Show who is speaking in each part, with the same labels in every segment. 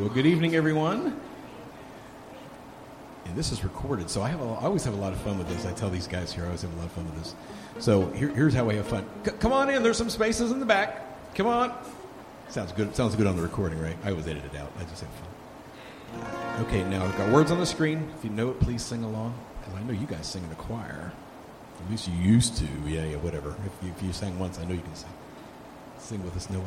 Speaker 1: Well, good evening, everyone. And this is recorded, so I always have a lot of fun with this. I tell these guys here I always have a lot of fun with this. So here's how we have fun. Come on in. There's some spaces in the back. Come on. Sounds good. Sounds good on the recording, right? I always edit it out. I just have fun. Okay, now I've got words on the screen. If you know it, please sing along, because I know you guys sing in the choir. At least you used to. Yeah, whatever. If you sang once, I know you can sing. Sing with us, Noah.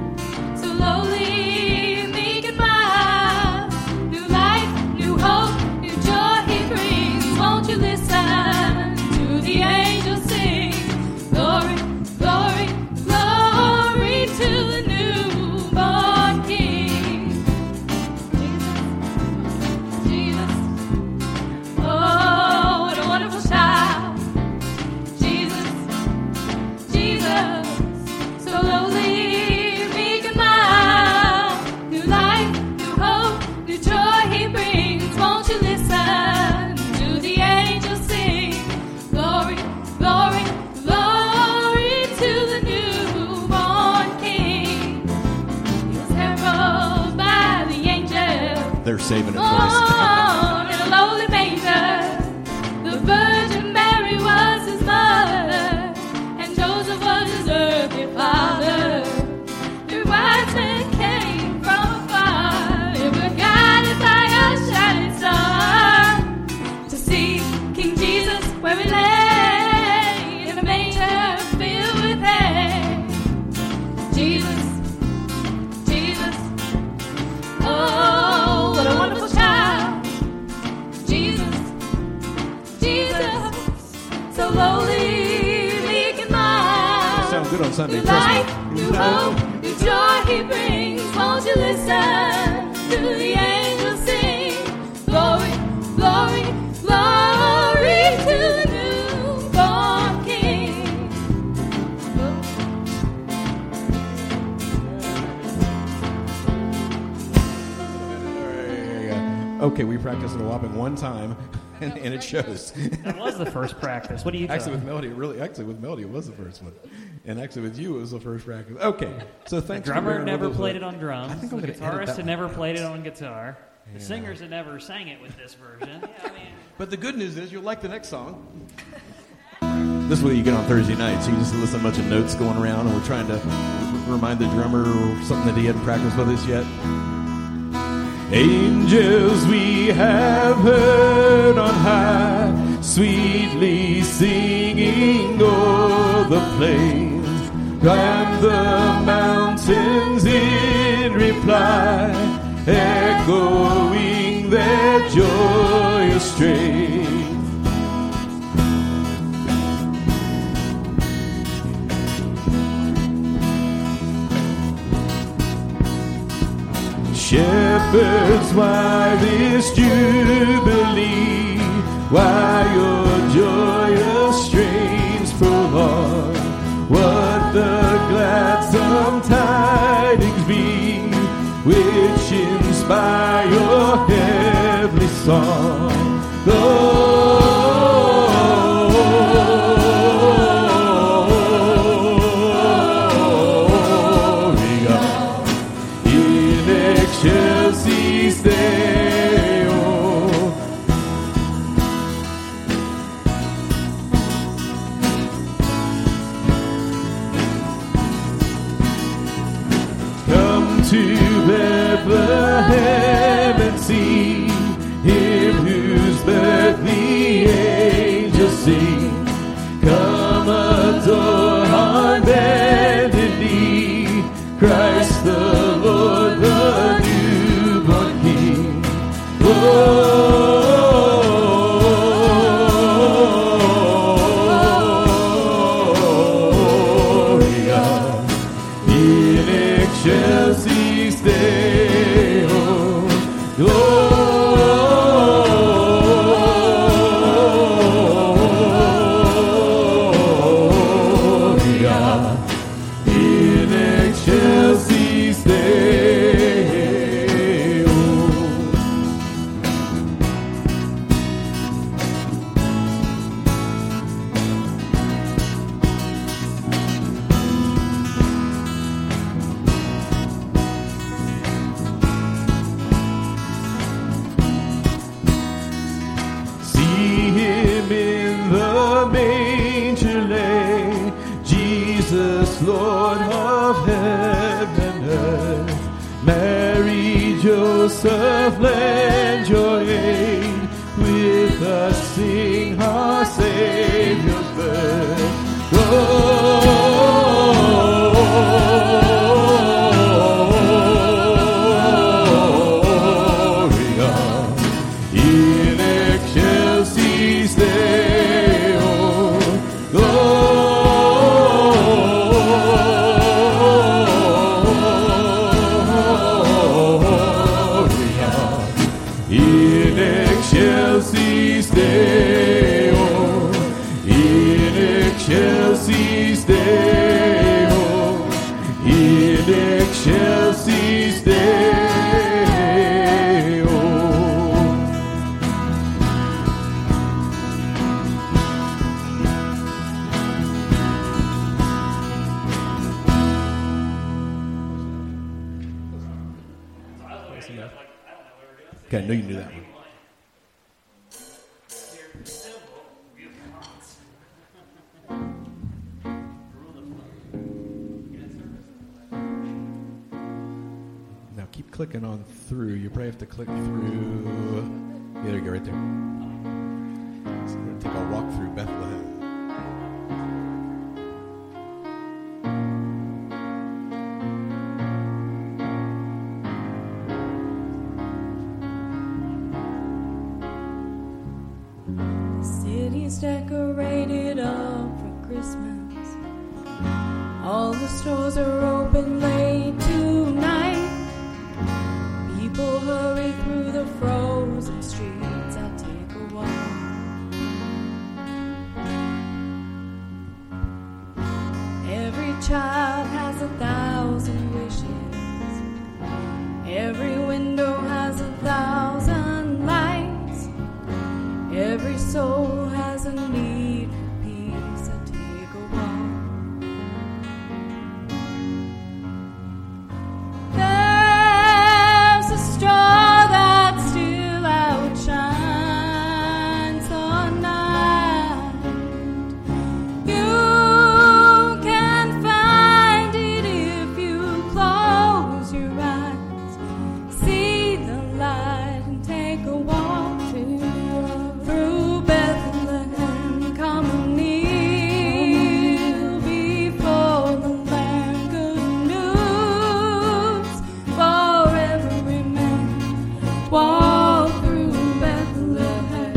Speaker 2: Slowly, me goodbye. New life, new hope.
Speaker 1: good on Sunday.
Speaker 2: New life, new hope, new joy he brings. Won't you listen to the angels sing? Glory, glory, glory to the newborn King.
Speaker 1: Okay, we practiced it a whopping one time, and it shows.
Speaker 3: That was the first practice. What do you
Speaker 1: Actually, with Melody, it was the first one. And actually, with you, it was the first practice. Okay, so thanks.
Speaker 3: The drummer never played it on drums.
Speaker 1: I think I'm
Speaker 3: the
Speaker 1: going to edit
Speaker 3: guitarist
Speaker 1: that
Speaker 3: had never played it on guitar.
Speaker 1: Yeah.
Speaker 3: The singers had never sang it with this version. Yeah, I mean,
Speaker 1: But the good news is you'll like the next song. This is what you get on Thursday night. So you just listen to a bunch of notes going around, and we're trying to remind the drummer of something that he hadn't practiced with us yet. Angels we have heard on high, sweetly singing o'er the plains, and the mountains in reply, echoing their joyous strain. Shepherds, why this jubilee? Why your joyous strains prolong? What the gladsome tidings be, which inspire your heavenly song? Excelsis Deo. Come to Bethlehem and see him whose birth the angels sing. Come adore on bended knee, Christ the Lord, the newborn King. Gloria in excelsis Deo. Gloria in excelsis Deo. See him in the manger lay, Jesus, Lord of heaven and earth. Mary, Joseph, lend your aid. With us sing our Savior's birth. Gloria in excelsis Deo. Gloria in excelsis Deo. In excelsis Deo. In excelsis Deo. Okay, I know you knew that one. Now keep clicking on through. You probably have to click through. Yeah, there you go, right there. So we're going to take a walk through Bethlehem.
Speaker 2: City's decorated up for Christmas. stores are open late tonight. People hurry through the frozen streets. I take a walk. Every child has 1,000 wishes. Every window has 1,000 lights. Every soul has a need for peace. I take a walk. There's a star that still outshines the night. You can find it if you close your eyes. See the light and take a walk through Bethlehem. Come and kneel before the Lamb. Good news for every man. Walk through Bethlehem.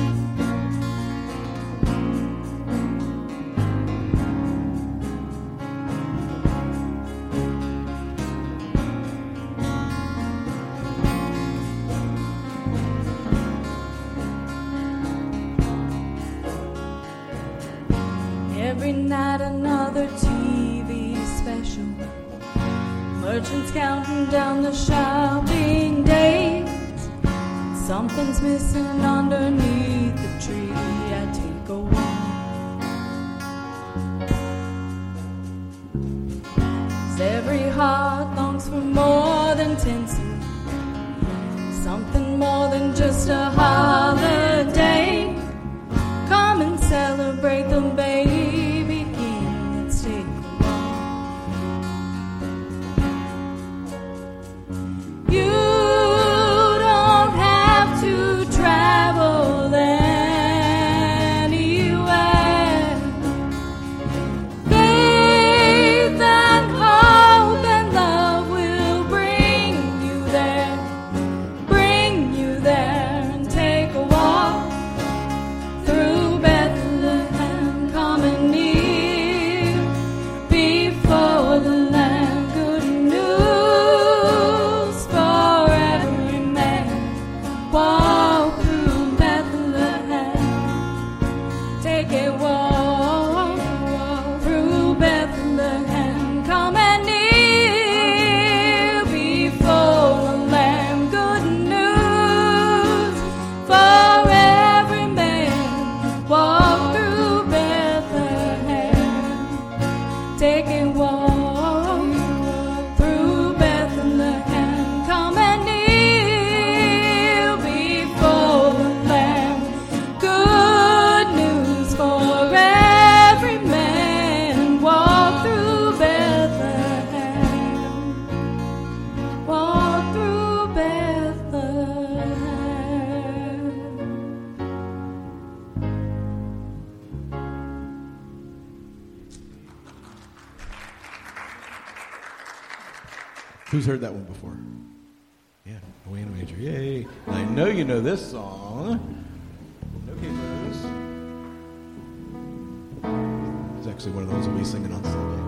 Speaker 2: Every night another TV special. Merchants counting down the shopping days. Something's missing underneath the tree. I take a walk. 'Cause every heart longs for more than tinsel. Something more than just a holiday. Come and celebrate the baby king. Let's take a walk. You don't have to travel anywhere. Faith and hope and love will bring you there. Bring you there and take a walk through Bethlehem. Come and kneel before the Lamb. Good news for every man. Walk through Bethlehem. Take a walk through Bethlehem. Come and kneel before the Lamb. Good news for every man. Walk through Bethlehem. Take a walk through Bethlehem. Come and kneel before the Lamb. Good news for every man. Walk through Bethlehem. Walk through Bethlehem.
Speaker 1: Who's heard that one before? Yeah, Away in a Manger. Yay. I know you know this song. No capers. It's actually one of those we'll be singing on Sunday.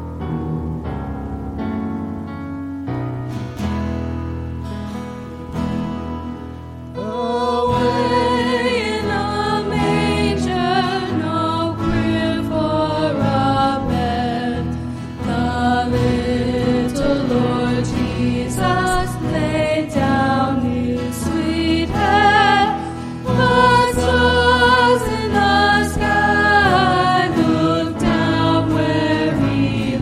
Speaker 2: Away in a manger, no crib for a bed. The little Lord Jesus laid down his sweet head. The stars in the sky looked down where he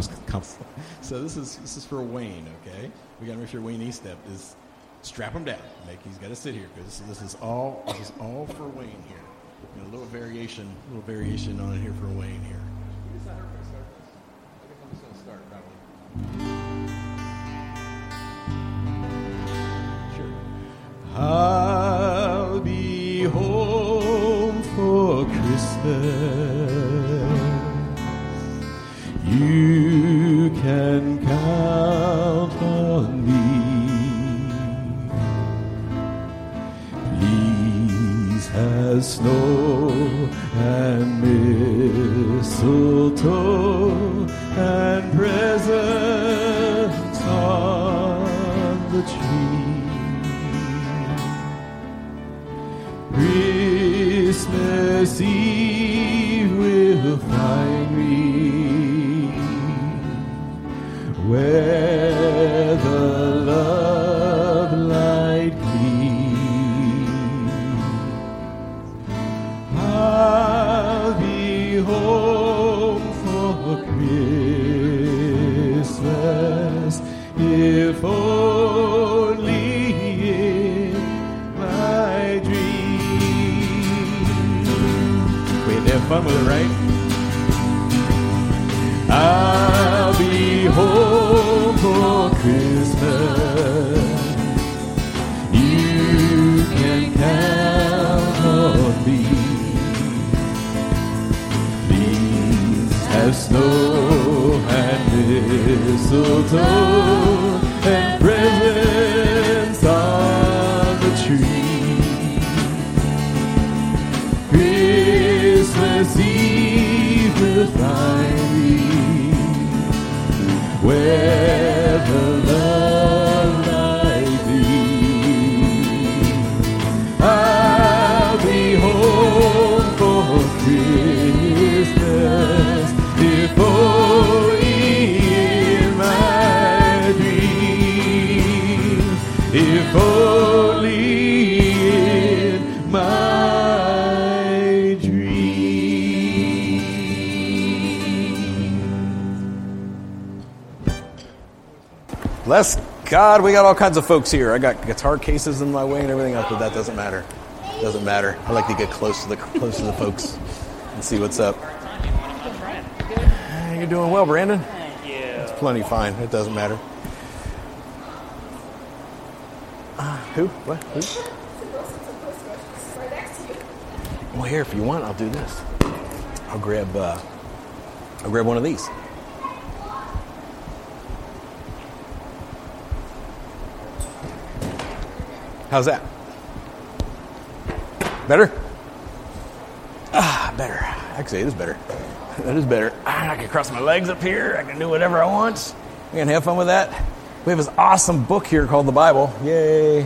Speaker 1: So this is for Wayne, okay? We got to make sure Wayne Estep is strap him down. He's got to sit here because this is all for Wayne here. A little variation on it here for Wayne here. Is that how we're going to start this? I guess I'm just going to start probably. Sure. I'll be home for Christmas. You can count on me. Please have snow and mistletoe and presents on the tree. Christmas Eve will find me where the love light gleams. I'll be home for Christmas, if only in my dream. We had to have fun with it, right? I'll be home for Christmas. You can count on me. Please have snow and mistletoe and presents on the tree. Christmas Eve will find me where the love light gleams. I'll be home for Christmas, if only in my dreams, if only in my dreams.
Speaker 4: Bless God, we got all kinds of folks here. I got guitar cases in my way and everything else, but that doesn't matter. Doesn't matter. I like to get close to the folks and see what's up. You're doing well, Brandon.
Speaker 3: Thank you.
Speaker 4: It's plenty fine. It doesn't matter. Who? What? Who? Well, here, if you want, I'll do this. I'll grab one of these. How's that? Better? Better. Actually, it is better. That is better. I can cross my legs up here. I can do whatever I want. I can have fun with that. We have this awesome book here called the Bible. Yay.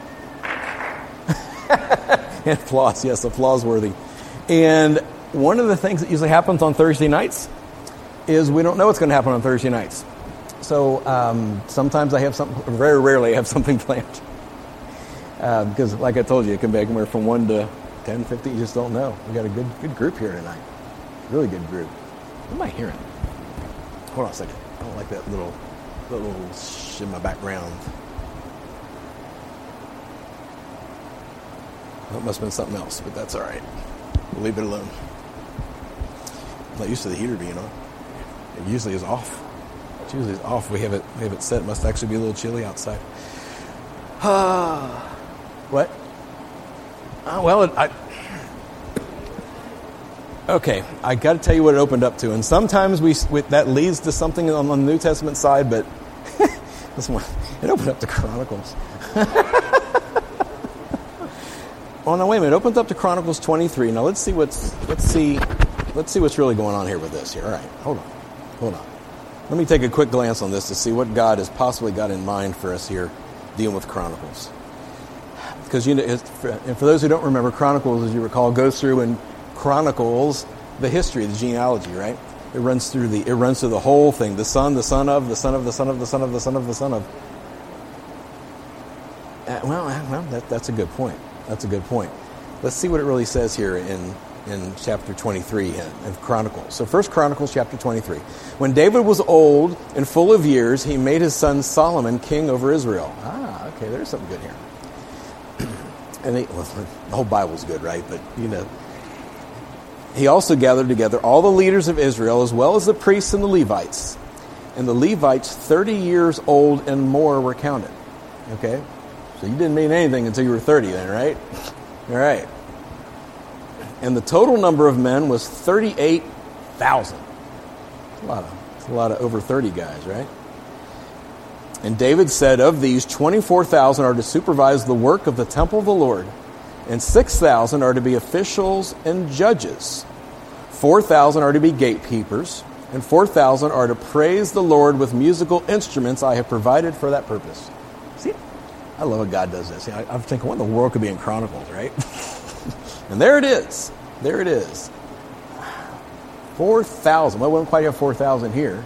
Speaker 4: And applause. Yes, applause worthy. And one of the things that usually happens on Thursday nights is we don't know what's going to happen on Thursday nights. So sometimes I have something, very rarely I have something planned. Because, like I told you, it can be anywhere from 1 to 10, 50. You just don't know. We got a good group here tonight. Really good group. What am I hearing? Hold on a second. I don't like that little shh in my background. That must have been something else, but that's all right. We'll leave it alone. I'm not used to the heater being on. It usually is off. It's usually off. We have it set. It must actually be a little chilly outside. What? Okay, I got to tell you what it opened up to. And sometimes that leads to something on the New Testament side, but this one, it opened up to Chronicles. Oh, no, wait a minute. It opens up to Chronicles 23. Now let's see what's really going on here with this here. All right, hold on. Let me take a quick glance on this to see what God has possibly got in mind for us here dealing with Chronicles. Because, and for those who don't remember, Chronicles, as you recall, goes through and chronicles the history, the genealogy, right? It runs through the whole thing. The son of, the son of, the son of, the son of, the son of, the son of. That's a good point. That's a good point. Let's see what it really says here in in chapter 23 of Chronicles. So 1 Chronicles chapter 23. When David was old and full of years, he made his son Solomon king over Israel. Okay, there's something good here. And the whole Bible's good, right? But, he also gathered together all the leaders of Israel, as well as the priests and the Levites. And the Levites, 30 years old and more, were counted. Okay? So you didn't mean anything until you were 30 then, right? All right. And the total number of men was 38,000. It's a lot of over 30 guys, right? And David said, of these, 24,000 are to supervise the work of the temple of the Lord, and 6,000 are to be officials and judges. 4,000 are to be gatekeepers, and 4,000 are to praise the Lord with musical instruments I have provided for that purpose. See, I love when God does this. I'm thinking, what in the world could be in Chronicles, right? And there it is. There it is. 4,000. Well, we don't quite have 4,000 here,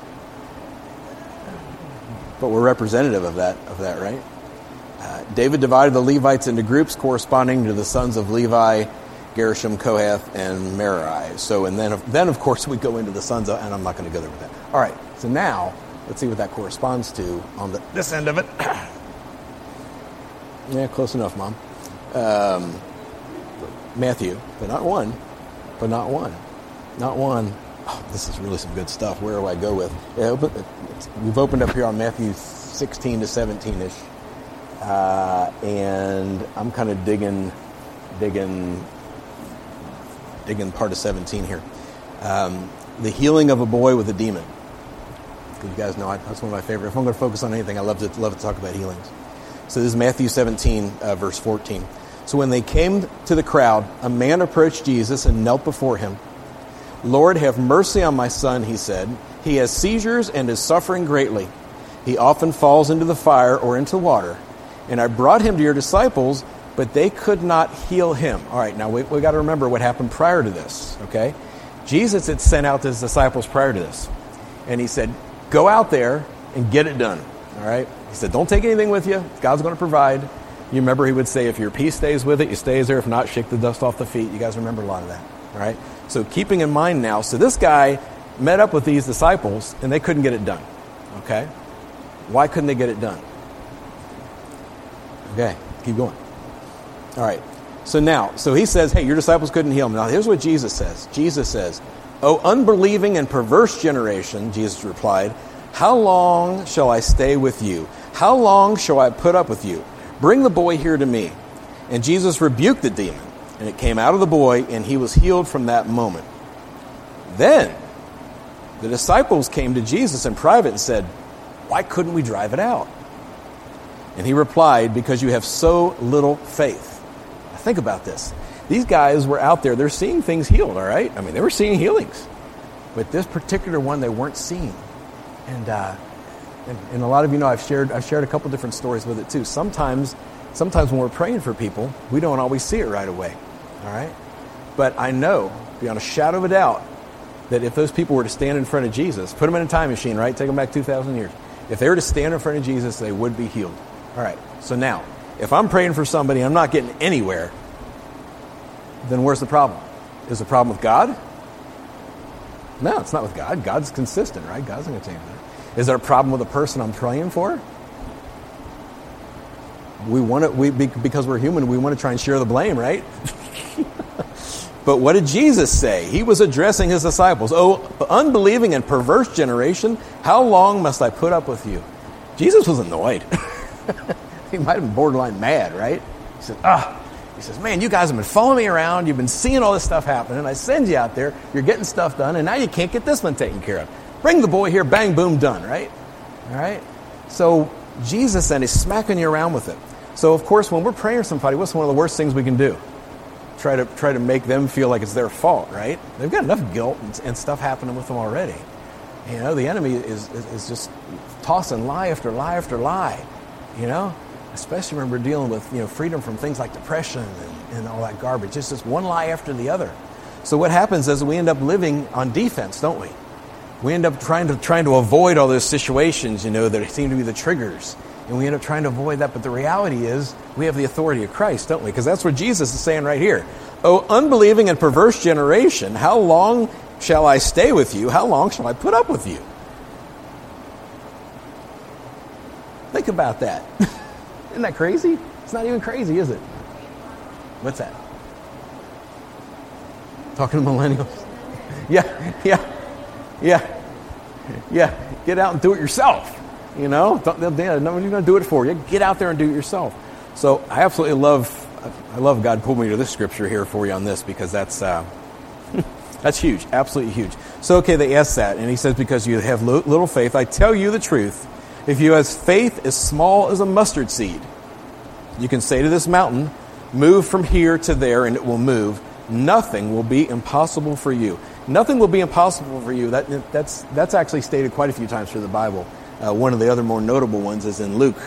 Speaker 4: but we're representative of that, right? David divided the Levites into groups corresponding to the sons of Levi, Gershom, Kohath, and Merari. So, and then of course we go into the sons of, and I'm not going to go there with that. All right. So now let's see what that corresponds to on this end of it. Yeah, close enough, Mom. Matthew, but not one. Oh, this is really some good stuff. Where do I go with? We've opened up here on Matthew 16 to 17-ish. And I'm kind of digging part of 17 here. The healing of a boy with a demon. You guys know that's one of my favorite. If I'm going to focus on anything, I love to talk about healings. So this is Matthew 17, verse 14. So when they came to the crowd, a man approached Jesus and knelt before him. Lord, have mercy on my son, he said. He has seizures and is suffering greatly. He often falls into the fire or into water. And I brought him to your disciples, but they could not heal him. All right, now we got to remember what happened prior to this, okay? Jesus had sent out his disciples prior to this. And he said, go out there and get it done, all right? He said, don't take anything with you. God's going to provide. You remember he would say, if your peace stays with it, you stays there. If not, shake the dust off the feet. You guys remember a lot of that, all right? So keeping in mind now, so this guy met up with these disciples, and they couldn't get it done, okay? Why couldn't they get it done? Okay, keep going. All right. So he says, hey, your disciples couldn't heal him. Now, here's what Jesus says. Jesus says, "O unbelieving and perverse generation," Jesus replied, "how long shall I stay with you? How long shall I put up with you? Bring the boy here to me." And Jesus rebuked the demon, and it came out of the boy, and he was healed from that moment. Then the disciples came to Jesus in private and said, "Why couldn't we drive it out?" And he replied, "Because you have so little faith." Now think about this. These guys were out there. They're seeing things healed, all right? I mean, they were seeing healings. But this particular one, they weren't seeing. And a lot of you know I've shared a couple different stories with it too. Sometimes when we're praying for people, we don't always see it right away, all right? But I know, beyond a shadow of a doubt, that if those people were to stand in front of Jesus, put them in a time machine, right? Take them back 2,000 years. If they were to stand in front of Jesus, they would be healed. All right, so now, if I'm praying for somebody and I'm not getting anywhere, then where's the problem? Is the problem with God? No, it's not with God. God's consistent, right? God's not going to change that. Is there a problem with the person I'm praying for? Because we're human, we want to try and share the blame, right? But what did Jesus say? He was addressing his disciples. "Oh, unbelieving and perverse generation, how long must I put up with you?" Jesus was annoyed. He might have been borderline mad, right? He says, "Man, you guys have been following me around. You've been seeing all this stuff happen, and I send you out there. You're getting stuff done, and now you can't get this one taken care of. Bring the boy here, bang, boom, done," right? All right? So Jesus then is smacking you around with it. So, of course, when we're praying for somebody, what's one of the worst things we can do? Try to make them feel like it's their fault, right? They've got enough guilt and stuff happening with them already. You know, the enemy is just tossing lie after lie after lie, you know? Especially when we're dealing with, freedom from things like depression and all that garbage. It's just one lie after the other. So what happens is we end up living on defense, don't we? We end up trying to avoid all those situations, that seem to be the triggers. And we end up trying to avoid that. But the reality is we have the authority of Christ, don't we? Because that's what Jesus is saying right here. O unbelieving and perverse generation, how long shall I stay with you? How long shall I put up with you? Think about that. Isn't that crazy? It's not even crazy, is it? What's that? Talking to millennials? Yeah. Get out and do it yourself. You know, nobody's going to do it for you. Get out there and do it yourself. So I absolutely love God pulled me to this scripture here for you on this, because that's huge, absolutely huge. So, okay, they asked that, and he says, because you have little faith, I tell you the truth. If you have faith as small as a mustard seed, you can say to this mountain, move from here to there, and it will move. Nothing will be impossible for you. Nothing will be impossible for you. That's actually stated quite a few times through the Bible. One of the other more notable ones is in Luke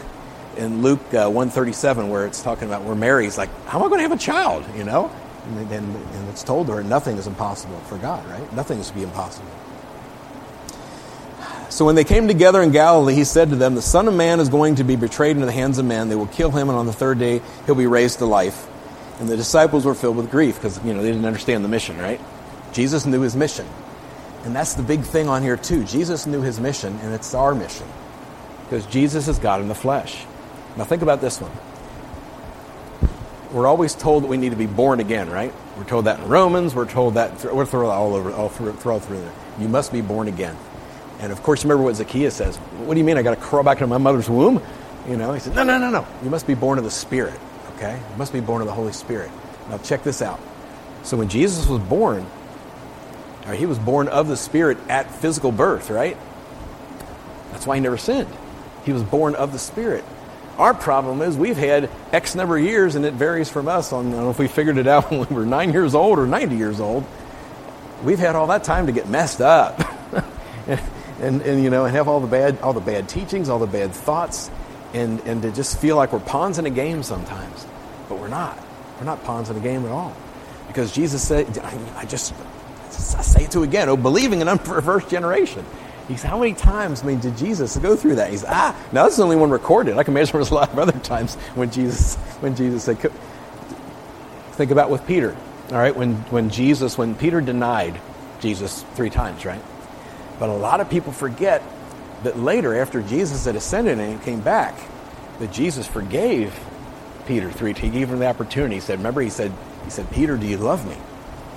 Speaker 4: 1:37, where it's talking about where Mary's like, how am I going to have a child? You know, and it's told her nothing is impossible for God, right? Nothing is to be impossible. So when they came together in Galilee, he said to them, the Son of Man is going to be betrayed into the hands of men. They will kill him, and on the third day he'll be raised to life. And the disciples were filled with grief because, they didn't understand the mission, right? Jesus knew his mission. And that's the big thing on here too. Jesus knew his mission, and it's our mission. Because Jesus is God in the flesh. Now think about this one. We're always told that we need to be born again, right? We're told that in Romans. We're told that we're through all through there. You must be born again. And of course, remember what Zacchaeus says. What do you mean I got to crawl back into my mother's womb? He said, no. You must be born of the Spirit, okay? You must be born of the Holy Spirit. Now check this out. So when Jesus was born, he was born of the Spirit at physical birth, right? That's why he never sinned. He was born of the Spirit. Our problem is we've had X number of years, and it varies from us on, I don't know if we figured it out when we were 9 years old or 90 years old. We've had all that time to get messed up. and have all the bad teachings, all the bad thoughts, and to just feel like we're pawns in a game sometimes. But we're not. We're not pawns in a game at all. Because Jesus said, I say it to again, oh, believing and unperverse generation. He said, how many times did Jesus go through that? He said, now this is the only one recorded. I can imagine there's a lot of other times when Jesus said, think about with Peter, all right, when Peter denied Jesus 3 times, right? But a lot of people forget that later, after Jesus had ascended and came back, that Jesus forgave Peter 3 times. He gave him the opportunity. He said, Peter, do you love me?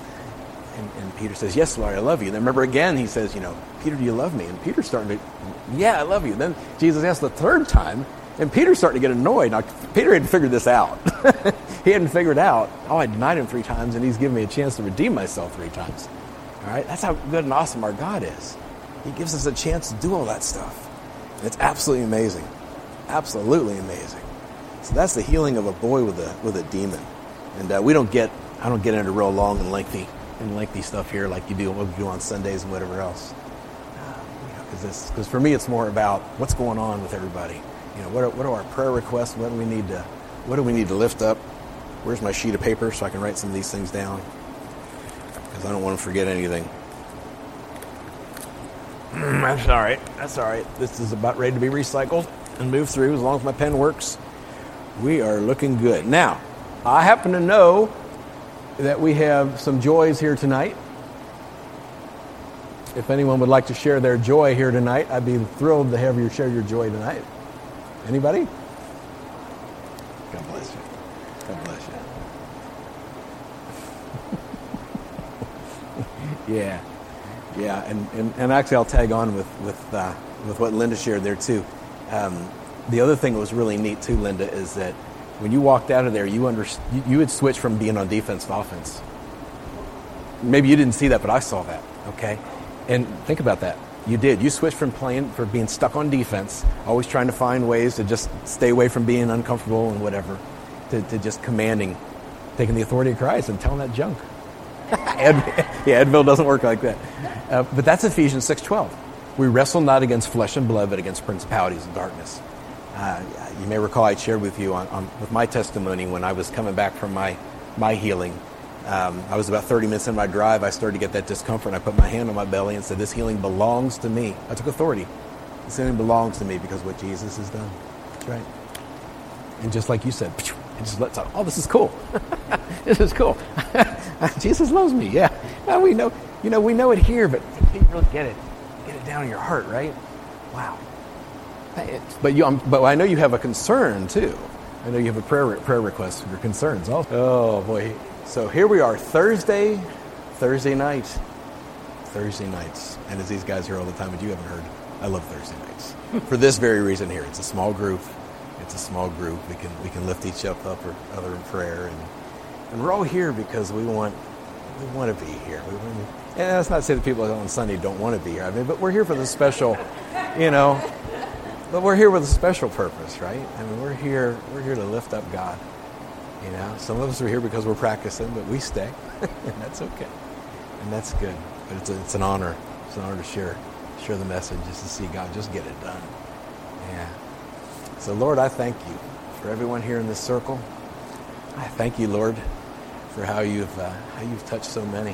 Speaker 4: And Peter says, yes, Lord, I love you. And then remember again, he says, Peter, do you love me? And Peter's starting to, yeah, I love you. And then Jesus asked the 3rd time, and Peter's starting to get annoyed. Now, Peter hadn't figured this out. He hadn't figured out, I denied him 3 times, and he's given me a chance to redeem myself 3 times. All right? That's how good and awesome our God is. He gives us a chance to do all that stuff. And it's absolutely amazing. Absolutely amazing. So that's the healing of a boy with a demon. And I don't get into real long and lengthy stuff here like what we do on Sundays and whatever else. Because for me, it's more about what's going on with everybody. What are our prayer requests? What do we need to lift up? Where's my sheet of paper so I can write some of these things down? Because I don't want to forget anything. That's all right. This is about ready to be recycled and moved through. As long as my pen works, we are looking good. Now, I happen to know that we have some joys here tonight. If anyone would like to share their joy here tonight, I'd be thrilled to have you share your joy tonight. Anybody? God bless you. God bless you. Yeah, and actually I'll tag on with what Linda shared there too. The other thing that was really neat too, Linda, is that when you walked out of there, you had switched from being on defense to offense. Maybe you didn't see that, but I saw that. Okay, and think about that. You did. You switched from being stuck on defense, always trying to find ways to just stay away from being uncomfortable and whatever, to just commanding, taking the authority of Christ and telling that junk. Advil doesn't work like that. But that's Ephesians 6:12. We wrestle not against flesh and blood, but against principalities and darkness. You may recall I shared with you with my testimony when I was coming back from my healing. I was about 30 minutes in my drive. I started to get that discomfort. I put my hand on my belly and said, this healing belongs to me. I took authority. This healing belongs to me because of what Jesus has done. That's right. And just like you said, It just lets out, oh, this is cool. This is cool. Jesus loves me, yeah. Well, we know it here, but you really get it down in your heart, right? Wow. But I know you have a concern too. I know you have a prayer request for your concerns also. Oh boy. So here we are, Thursday night. Thursday nights. And as these guys hear all the time, but you haven't heard, I love Thursday nights. For this very reason here. It's a small group. We can lift each other up or other in prayer, and we're all here because we want to be here. And that's not to say that people on Sunday don't want to be here. I mean, but we're here for the special, but we're here with a special purpose, right? I mean, we're here to lift up God. Some of us are here because we're practicing, but we stay, and that's okay, and that's good. But it's an honor. It's an honor to share the message, just to see God just get it done. Yeah. So, Lord, I thank you for everyone here in this circle. I thank you, Lord, for how you've touched so many.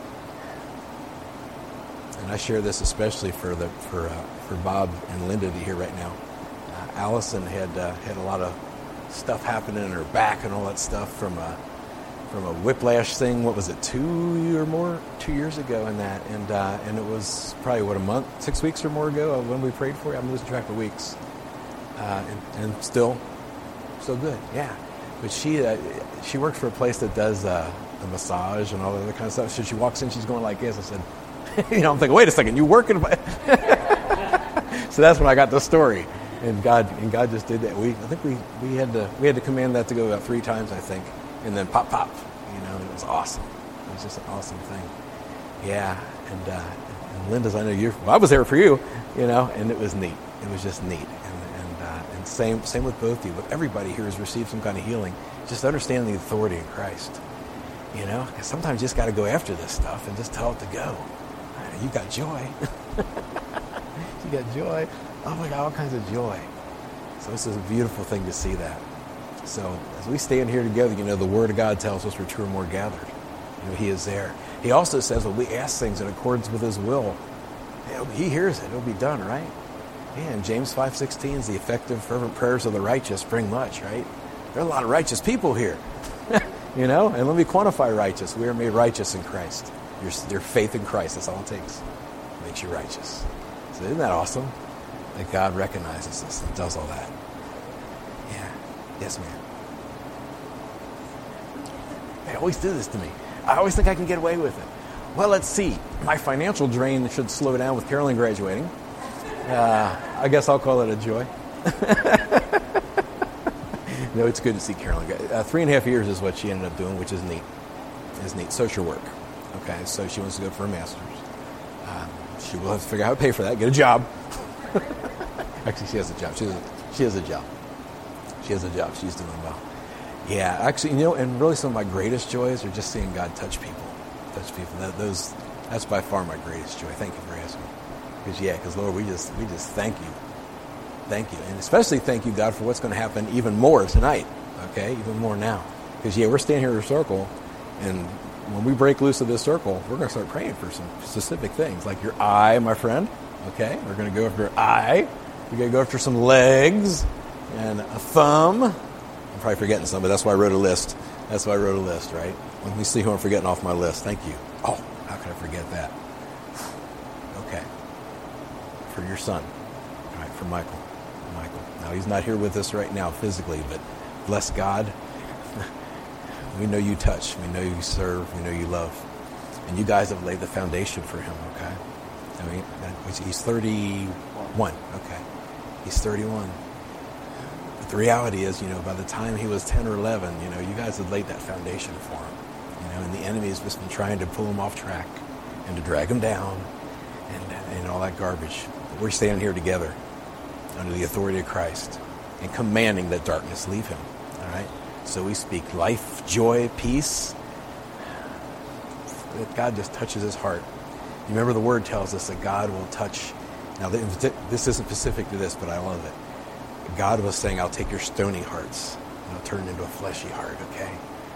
Speaker 4: And I share this especially for Bob and Linda to hear right now. Allison had a lot of stuff happening in her back and all that stuff from a whiplash thing. What was it, 2 years ago? And it was probably 6 weeks or more ago when we prayed for you. I'm losing track of weeks. And still good, yeah. But she works for a place that does the massage and all that other kind of stuff. So she walks in, she's going like this. I said, I'm thinking, wait a second, you work in? So that's when I got the story, and God just did that. I think we had to command that to go about 3 times, I think, and then pop, and it was awesome. It was just an awesome thing, yeah. And Linda's, I know I was there for you, and it was neat. It was just neat. And same with both of you. But everybody here has received some kind of healing. Just understanding the authority in Christ. Because sometimes you just got to go after this stuff and just tell it to go. You got joy. You got joy. Oh my God, all kinds of joy. So this is a beautiful thing to see that. So as we stand here together, the Word of God tells us we're 2 or more gathered. He is there. He also says when we ask things in accordance with His will, He hears it. It'll be done, right? Yeah, and James 5:16 is the effective, fervent prayers of the righteous bring much, right? There are a lot of righteous people here, And let me quantify righteous. We are made righteous in Christ. Your faith in Christ, that's all it takes. It makes you righteous. So isn't that awesome? That God recognizes us and does all that. Yeah. Yes, ma'am. They always do this to me. I always think I can get away with it. Well, let's see. My financial drain should slow down with Carolyn graduating. I guess I'll call it a joy. No, it's good to see Carolyn. 3.5 years is what she ended up doing, which is neat. It's neat. Social work. Okay, so she wants to go for a master's. She will have to figure out how to pay for that, get a job. Actually, she has a job. She has a job. She has a job. She's doing well. Yeah, actually, and really some of my greatest joys are just seeing God touch people. That's by far my greatest joy. Thank you for asking. Because Lord, we just thank you. Thank you. And especially thank you, God, for what's going to happen even more tonight. Okay? Even more now. Because, we're standing here in a circle, and when we break loose of this circle, we're going to start praying for some specific things, like your eye, my friend. Okay? We're going to go after your eye. We're going to go after some legs and a thumb. I'm probably forgetting some, but that's why I wrote a list. Right? Let me see who I'm forgetting off my list. Thank you. Oh, how could I forget that? Okay. For your son. All right, for Michael. Now, he's not here with us right now physically, but bless God. We know you touch. We know you serve. We know you love. And you guys have laid the foundation for him, okay? I mean, he's 31. Okay. He's 31. But the reality is, by the time he was 10 or 11, you guys had laid that foundation for him. And the enemy has just been trying to pull him off track and to drag him down and all that garbage. But we're standing here together under the authority of Christ and commanding that darkness leave him. All right? So we speak life, joy, peace. That God just touches his heart. You remember the word tells us that God will touch. Now, this isn't specific to this, but I love it. God was saying, I'll take your stony hearts and I'll turn it into a fleshy heart, okay?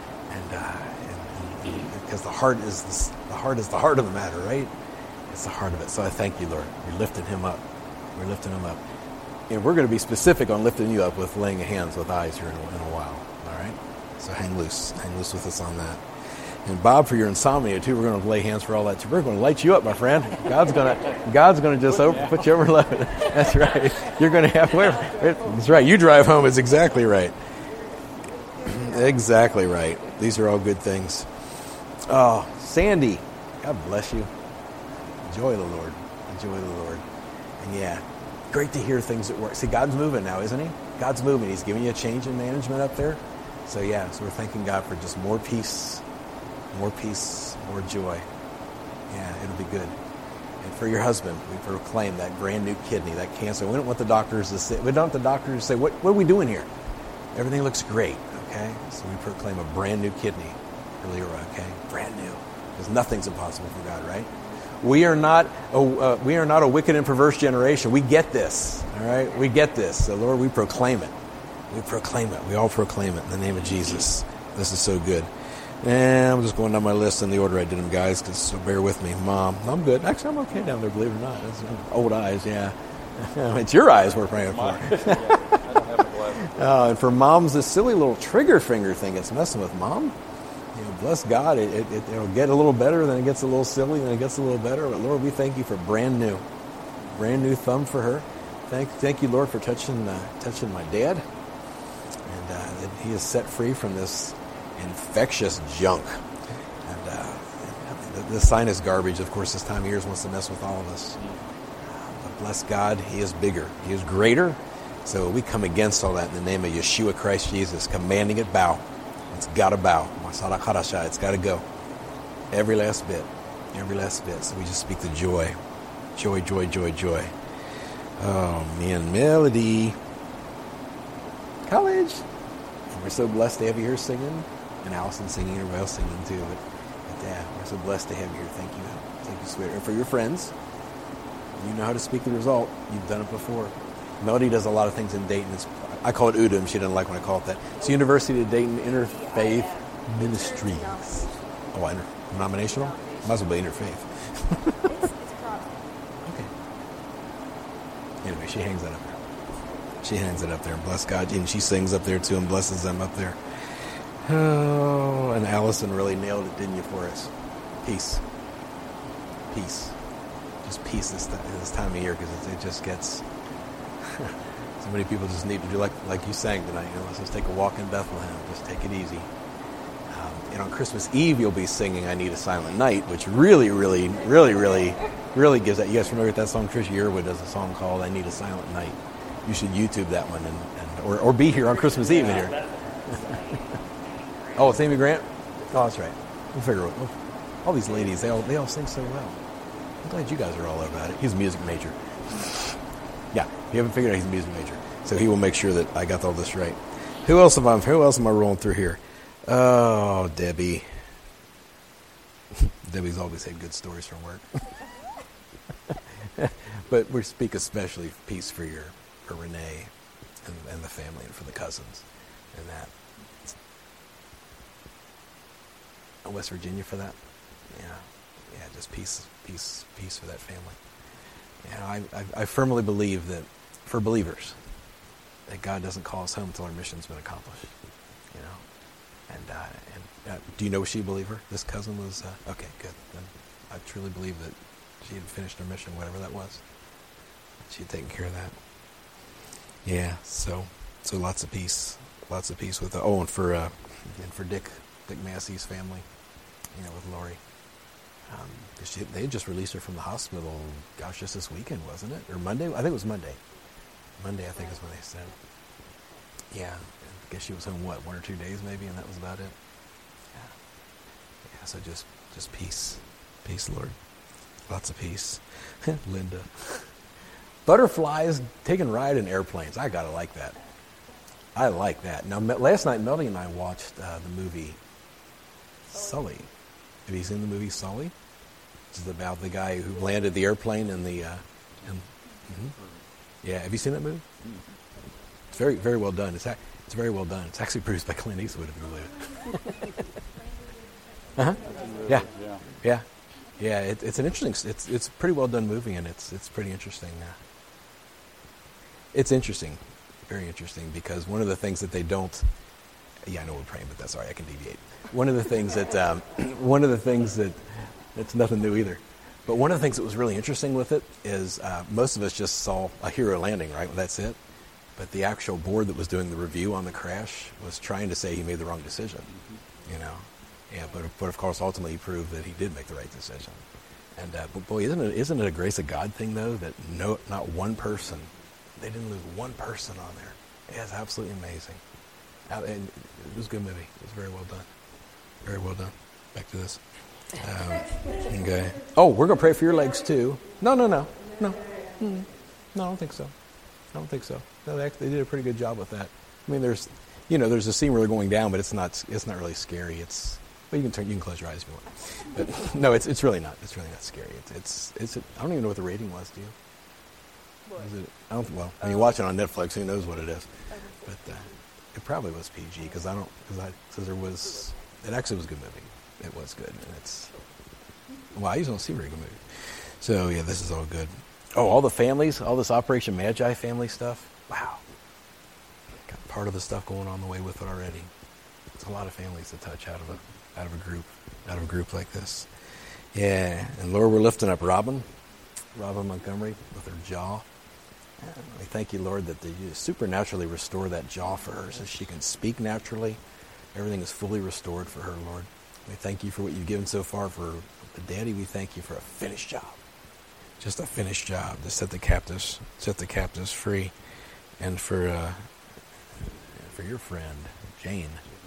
Speaker 4: And because the heart is the heart of the matter, right? It's the heart of it. So I thank you, Lord. We're lifting him up. And we're going to be specific on lifting you up with laying hands with eyes here in a while. All right? So hang loose with us on that. And Bob, for your insomnia too, we're going to lay hands for all that too. We're going to light you up, my friend. God's going to just put you overload. That's right. You're going to have that's right. You drive home is exactly right. Exactly right. These are all good things. Oh, Sandy, God bless you. Enjoy the Lord. Enjoy the Lord. And yeah, great to hear things at work. See, God's moving now, isn't he? God's moving. He's giving you a change in management up there. So yeah, so we're thanking God for just more peace, more joy. Yeah, it'll be good. And for your husband, we proclaim that brand new kidney, that cancer. We don't want the doctors to say, what are we doing here? Everything looks great, okay? So we proclaim a brand new kidney. Really, okay? Brand new. Because nothing's impossible for God, right? We are not a wicked and perverse generation. We get this, all right? We get this. So Lord, we proclaim it. We proclaim it. We all proclaim it in the name of Jesus. This is so good. And I'm just going down my list in the order I did them, guys, so bear with me. Mom, I'm good. Actually, I'm okay down there, believe it or not. That's old eyes, yeah. It's your eyes we're praying for. And for moms, this silly little trigger finger thing, it's messing with Mom. You know, bless God, it'll get a little better, then it gets a little silly, then it gets a little better. But Lord, we thank you for brand new thumb for her. Thank you, Lord, for touching my dad, and that he is set free from this infectious junk. And the sinus garbage, of course, this time of year wants to mess with all of us. But bless God, he is bigger, he is greater. So we come against all that in the name of Yeshua Christ Jesus, commanding it bow. It's got to bow. It's got to go. Every last bit. So we just speak the joy. Joy. Oh, man. Melody. College. And we're so blessed to have you here singing. And Allison singing, everybody else singing too. But Dad, we're so blessed to have you here. Thank you. Thank you, sweetheart. And for your friends, you know how to speak the result. You've done it before. Melody does a lot of things in Dayton. I call it UDM. She doesn't like when I call it that. It's University of Dayton Interfaith Ministries. Oh, denominational? Might as well be interfaith. Okay. Anyway, she hangs that up there. She hangs it up there. Bless God. And she sings up there too and blesses them up there. Oh, and Allison really nailed it, didn't you, for us? Peace. Just peace this time of year, because it just gets... So many people just need to do like you sang tonight. You know, let's just take a walk in Bethlehem. Just take it easy. And on Christmas Eve, you'll be singing "I Need a Silent Night," which really gives that. You guys familiar with that song? Tricia Yearwood does a song called "I Need a Silent Night." You should YouTube that one or be here on Christmas Eve in here. Oh, it's Amy Grant. Oh, that's right. We'll figure it out. All these ladies, they all sing so well. I'm glad you guys are all about it. He's a music major. Yeah, you haven't figured out he's a music major. So he will make sure that I got all this right. Who else am I rolling through here? Oh, Debbie. Debbie's always had good stories from work. But we speak especially peace for Renee and the family and for the cousins and that. West Virginia for that? Yeah, just peace for that family. I firmly believe that for believers, that God doesn't call us home until our mission's been accomplished. You know, and do you know, was she a believer? This cousin was. Okay, good. Then I truly believe that she had finished her mission, whatever that was. She had taken care of that. Yeah. So lots of peace with. And for Dick Massey's family, you know, with Lori. They had just released her from the hospital, gosh, just this weekend, wasn't it? Or Monday? I think it was Monday. Monday, I think is when they said. Yeah. I guess she was home, 1 or 2 days maybe, and that was about it. Yeah, so just peace. Peace, Lord. Lots of peace. Linda. Butterflies taking a ride in airplanes. I gotta like that. I like that. Now, last night, Melody and I watched the movie Sully. Have you seen the movie Sully? It's about the guy who landed the airplane in the... Yeah, have you seen that movie? It's very, very well done. It's very well done. It's actually produced by Clint Eastwood, if you believe it. Yeah. It's an interesting... It's a pretty well done movie, and it's pretty interesting. It's interesting, very interesting, because one of the things that they don't. Yeah, I know we're praying, but that's all right. I can deviate. One of the things that it's nothing new either. But one of the things that was really interesting with it is most of us just saw a hero landing, right? That's it. But the actual board that was doing the review on the crash was trying to say he made the wrong decision, you know. Yeah, but of course, ultimately, he proved that he did make the right decision. And but boy, isn't it a grace of God thing though that not one person, they didn't lose one person on there. Yeah, it's absolutely amazing. And it was a good movie. It was very well done. Very well done. Back to this. Okay. Oh, we're going to pray for your legs too. No. No, I don't think so. No, they did a pretty good job with that. I mean, there's a scene where they're going down, but it's not really scary. You can close your eyes if you want. But no, it's really not. It's really not scary. It's I don't even know what the rating was. Do you? What? I mean, you watch it on Netflix. Who knows what it is? But it probably was PG because it actually was a good movie. It was good, and I usually don't see very good movies. So yeah, this is all good. Oh, all the families, all this Operation Magi family stuff. Wow, got part of the stuff going on the way with it already. It's a lot of families to touch out of a group like this. Yeah, and Lord, we're lifting up Robin Montgomery with her jaw. And we thank you, Lord, that you supernaturally restore that jaw for her so she can speak naturally. Everything is fully restored for her, Lord. We thank you for what you've given so far for the Daddy. We thank you for a finished job. Just a finished job to set the captives free. And for your friend, Jane.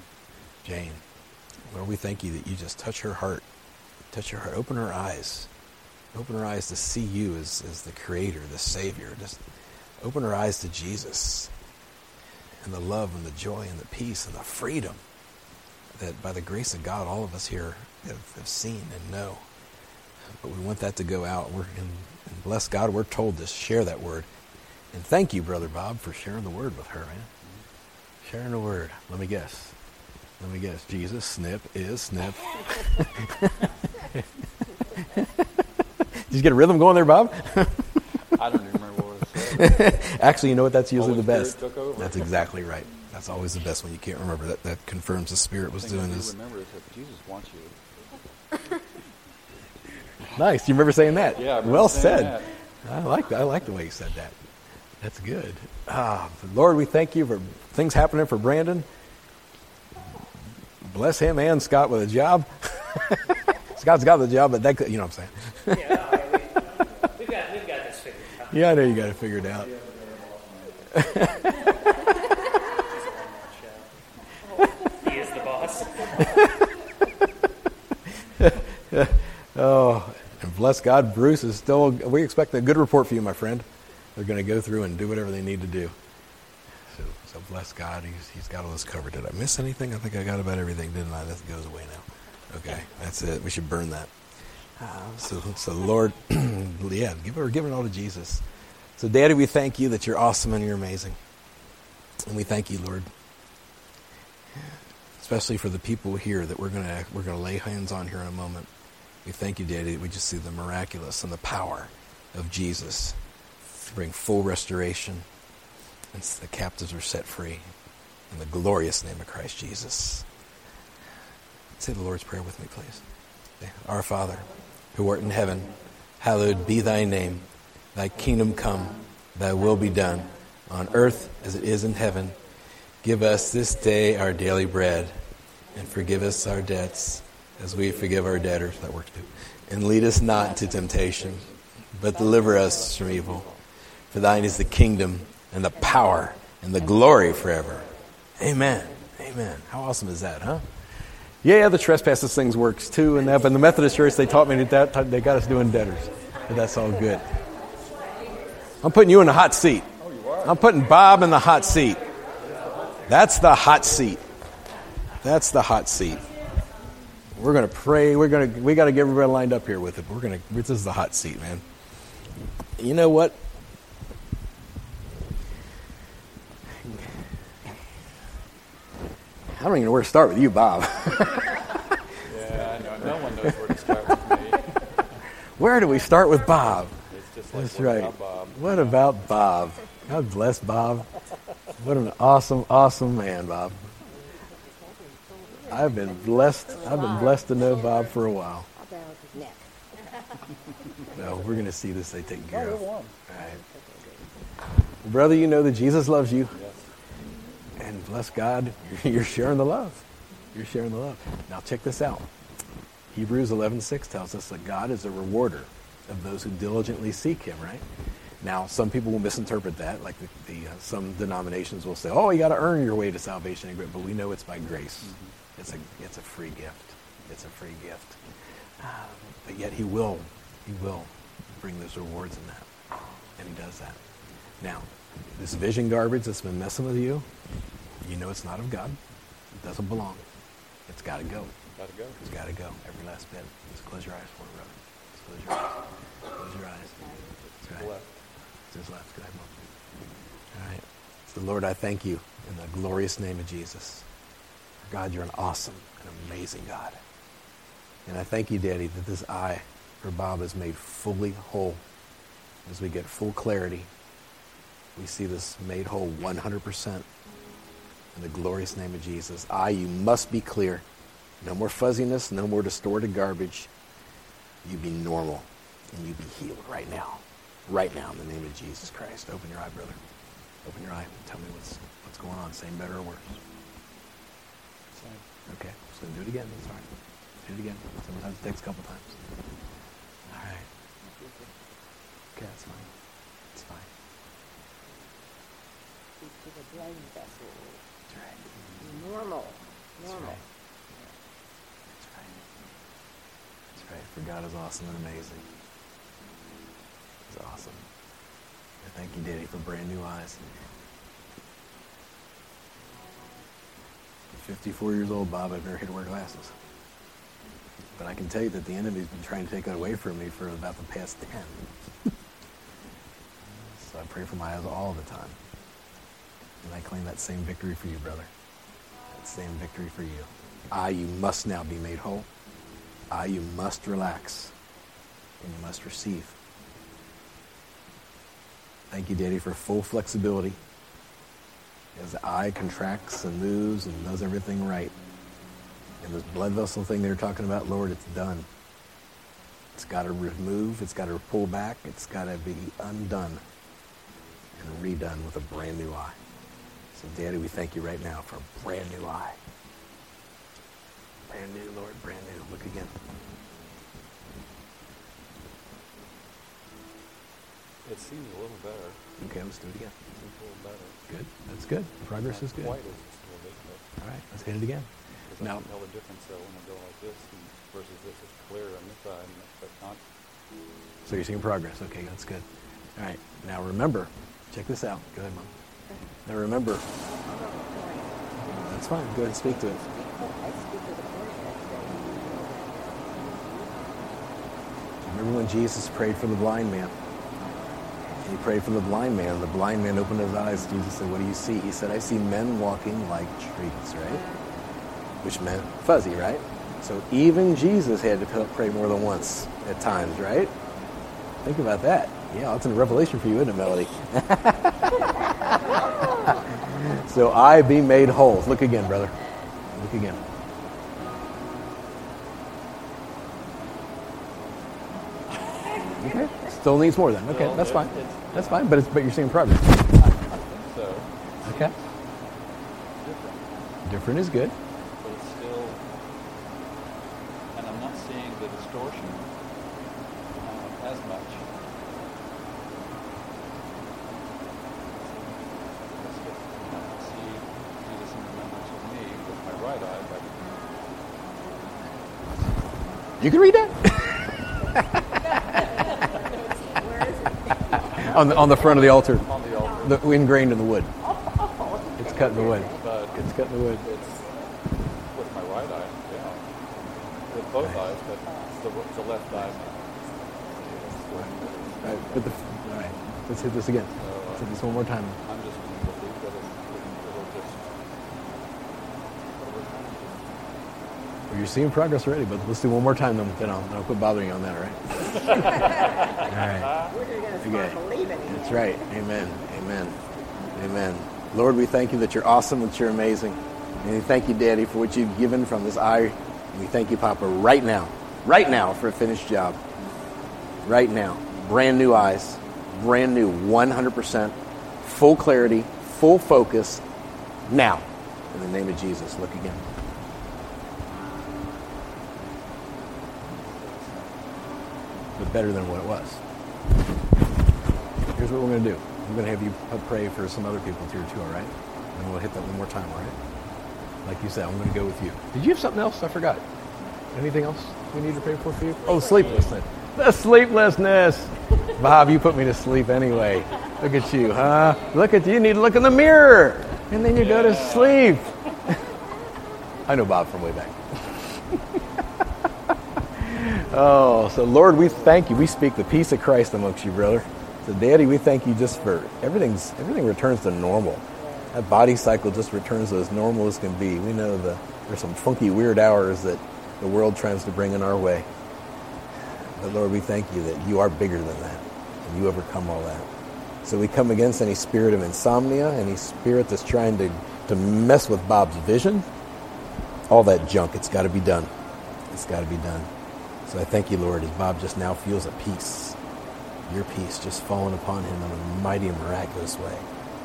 Speaker 4: Lord, we thank you that you just touch her heart. Open her eyes. Open her eyes to see you as the Creator, the Savior. Just open her eyes to Jesus and the love and the joy and the peace and the freedom that by the grace of God, all of us here have seen and know. But we want that to go out. And bless God, we're told to share that word. And thank you, Brother Bob, for sharing the word with her, man. Sharing the word. Let me guess. Jesus, snip, is snip. Did you get a rhythm going there, Bob?
Speaker 5: I don't even remember what it said.
Speaker 4: Actually, you know what? That's usually
Speaker 5: Holy
Speaker 4: the best.
Speaker 5: Spirit took over.
Speaker 4: That's exactly right. That's always the best when you can't remember. That confirms the Spirit was doing this.
Speaker 5: Remember that Jesus wants you.
Speaker 4: Nice. You remember saying that?
Speaker 5: Yeah. I remember
Speaker 4: well
Speaker 5: saying
Speaker 4: said.
Speaker 5: that.
Speaker 4: I like the way you said that. That's good. Lord, we thank you for things happening for Brandon. Bless him and Scott with a job. Scott's got the job, but that, you know what I'm saying.
Speaker 3: Yeah, we've got this figured out.
Speaker 4: Yeah, I know you got it figured out.
Speaker 3: He is the boss.
Speaker 4: Oh, and bless God, Bruce is still. We expect a good report for you, my friend. They're going to go through and do whatever they need to do. So bless God, he's got all this covered. Did I miss anything? I think I got about everything, didn't I? That goes away now. Okay, that's it. We should burn that. So Lord, yeah, give it all to Jesus. So Daddy, we thank you that you're awesome and you're amazing. And we thank you, Lord, especially for the people here that we're gonna lay hands on here in a moment. We thank you, Daddy, that we just see the miraculous and the power of Jesus to bring full restoration, and the captives are set free in the glorious name of Christ Jesus. Say the Lord's Prayer with me, please. Okay. Our Father, who art in heaven, hallowed be thy name. Thy kingdom come, thy will be done, on earth as it is in heaven. Give us this day our daily bread, and forgive us our debts as we forgive our debtors. That works too. And lead us not into temptation, but deliver us from evil. For thine is the kingdom and the power and the glory forever. Amen. Amen. How awesome is that, huh? Yeah, the trespasses things works too. And up in the Methodist Church, they taught me that they got us doing debtors. But that's all good. I'm putting you in the hot seat. I'm putting Bob in the hot seat. That's the hot seat. That's the hot seat. We're going to pray. We got to get everybody lined up here with it. This is the hot seat, man. You know what? I don't even know where to start with you, Bob.
Speaker 5: Yeah, I know. No one knows where to start with me.
Speaker 4: Where do we start with Bob?
Speaker 5: It's just like,
Speaker 4: That's
Speaker 5: what
Speaker 4: right.
Speaker 5: about Bob?
Speaker 4: What about Bob? God bless Bob. What an awesome, awesome man, Bob. I've been blessed to know Bob for a while.
Speaker 6: How about Nick?
Speaker 4: No, we're going to see this thing taken care of. All right. Brother, you know that Jesus loves you. And bless God, you're sharing the love. You're sharing the love. Now check this out. Hebrews 11:6 tells us that God is a rewarder of those who diligently seek him, right? Now, some people will misinterpret that, like some denominations will say, "Oh, you got to earn your way to salvation," but we know it's by grace. It's a free gift. It's a free gift. But yet He will bring those rewards in that, and He does that. Now, this vision garbage that's been messing with you, you know it's not of God. It doesn't belong. It's got to go.
Speaker 5: Got to go.
Speaker 4: It's got to go. Every last bit. Just close your eyes for it, brother. Just close your eyes. Close your eyes. That's right.
Speaker 5: Left.
Speaker 4: Just left. Good night, Mom. All right. So, Lord, I thank you in the glorious name of Jesus. God, you're an awesome and amazing God. And I thank you, Daddy, that this eye for Bob is made fully whole. As we get full clarity, we see this made whole 100% in the glorious name of Jesus. Eye, you must be clear. No more fuzziness, no more distorted garbage. You be normal, and you be healed right now. Right now, in the name of Jesus Christ. Open your eye, brother. Open your eye and tell me what's going on. Same, better, or worse?
Speaker 5: Same.
Speaker 4: Okay, just going to do it again. That's all right. Do it again. Sometimes it takes a couple times. All right. Okay, that's fine. It's fine.
Speaker 6: Speak to the blood vessel.
Speaker 4: That's right.
Speaker 6: Normal.
Speaker 4: That's right. That's right. That's right. For God is awesome and amazing. He's awesome. I thank you, Daddy, for brand new eyes. At 54 years old, Bob, I've never had to wear glasses. But I can tell you that the enemy's been trying to take that away from me for about the past 10. So I pray for my eyes all the time. And I claim that same victory for you, brother. That same victory for you. Eye, you must now be made whole. Eye, you must relax. And you must receive. Thank you, Daddy, for full flexibility. As the eye contracts and moves and does everything right. And this blood vessel thing they're talking about, Lord, it's done. It's got to remove. It's got to pull back. It's got to be undone and redone with a brand new eye. So, Daddy, we thank you right now for a brand new eye. Brand new, Lord, brand new. Look again.
Speaker 5: It seems a little better.
Speaker 4: Okay, let's do it again.
Speaker 5: It seems a little better.
Speaker 4: Good. That's good. Progress is good.
Speaker 5: Not quite as smooth, but
Speaker 4: All right, let's hit it again.
Speaker 5: because I
Speaker 4: Now,
Speaker 5: can tell the difference though when I go like this versus this is clear on this side, and that's not.
Speaker 4: so you're seeing progress. Okay, that's good. All right, now remember, check this out. Go ahead, Mom. Now remember, that's fine. Go ahead and speak to it.
Speaker 6: I speak to the forehead.
Speaker 4: Remember when Jesus prayed for the blind man? He prayed for the blind man. The blind man opened his eyes. Jesus said, "What do you see?" He said, "I see men walking like trees," right? Which meant fuzzy, right? So even Jesus had to pray more than once at times, right? Think about that. Yeah, that's a revelation for you, isn't it, Melody? So I be made whole. Look again, brother. Look again. Okay. Still needs more then. Okay,
Speaker 5: Well,
Speaker 4: that's fine.
Speaker 5: it's-
Speaker 4: That's fine, but you're seeing progress.
Speaker 5: I think so.
Speaker 4: Okay.
Speaker 5: Different,
Speaker 4: Different is good.
Speaker 5: but it's still, and I'm not seeing the distortion as much. I see Jesus in remembrance of me with my right eye, but
Speaker 4: You can read that. on the front of the altar,
Speaker 5: on the altar.
Speaker 4: ingrained in the wood. It's cut in the wood.
Speaker 5: But
Speaker 4: It's cut in the wood.
Speaker 5: it's with my right eye, yeah. With both eyes, but the left eye.
Speaker 4: All right, let's hit this again. Let's hit this one more time.
Speaker 5: I'm just going to believe that it'll just. Over time,
Speaker 4: Well, you're seeing progress already, but let's do one more time, then I'll quit bothering you on that, all right? All right.
Speaker 6: We're going to
Speaker 4: Okay.
Speaker 6: start believing in
Speaker 4: That's
Speaker 6: it.
Speaker 4: right. Amen. Amen. Amen. Amen. Lord, we thank you that you're awesome, that you're amazing. And we thank you, Daddy, for what you've given from this eye. And we thank you, Papa, right now for a finished job. Right now. Brand new eyes. Brand new, 100%. Full clarity, full focus. Now. In the name of Jesus. Look again. But better than what it was. Here's what we're going to do. I'm going to have you pray for some other people here too, all right? And we'll hit that one more time, all right? Like you said, I'm going to go with you. Did you have something else? I forgot. Anything else we need to pray for you? Oh, sleeplessness. The sleeplessness. Bob, you put me to sleep anyway. Look at you, huh? Look at you. You need to look in the mirror. And then you go to sleep. I know Bob from way back. Oh, so Lord, we thank you. We speak the peace of Christ amongst you, brother. So Daddy, we thank you just for everything returns to normal. That body cycle just returns to as normal as can be. We know there's some funky, weird hours that the world tries to bring in our way. But Lord, we thank you that you are bigger than that, and you overcome all that. So we come against any spirit of insomnia, any spirit that's trying to mess with Bob's vision. All that junk, it's got to be done. It's got to be done. So I thank you, Lord, as Bob just now feels a peace. Your peace just falling upon him in a mighty and miraculous way.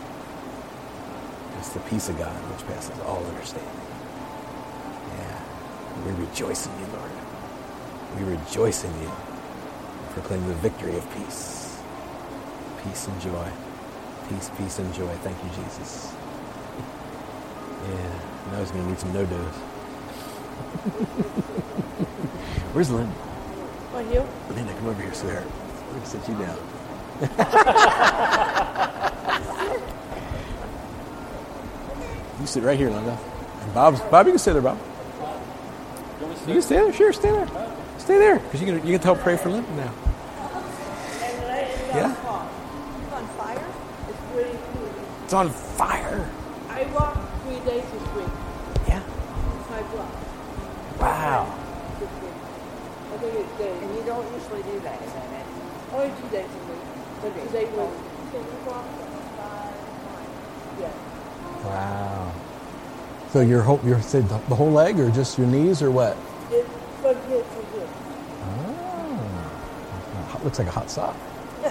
Speaker 4: It's the peace of God which passes all understanding. Yeah. We rejoice in you, Lord. We rejoice in you. We proclaim the victory of peace. Peace and joy. Peace, peace, and joy. Thank you, Jesus. Yeah. Now he's going to need some no-dos. Where's Lynn?
Speaker 6: On you?
Speaker 4: Linda, come over here, sweetheart. We're going to sit you down. You sit right here, Linda. And Bob, you can sit there, Bob. You can stay there. Sure, stay there. Stay there, because you can help pray for Linda now. Yeah?
Speaker 6: It's on fire. It's really cool.
Speaker 4: It's on fire.
Speaker 6: I walked 3 days this week.
Speaker 4: Yeah.
Speaker 6: 5 blocks.
Speaker 4: Wow.
Speaker 6: This week. I think it's good. And you don't usually do that, is that it? Only 2 days a week. But today was 10 o'clock, 5, 9. Yeah.
Speaker 4: Wow. So your said the whole leg, or just your knees, or what?
Speaker 6: It's from here to here.
Speaker 4: Oh. Looks like a hot sock.
Speaker 6: I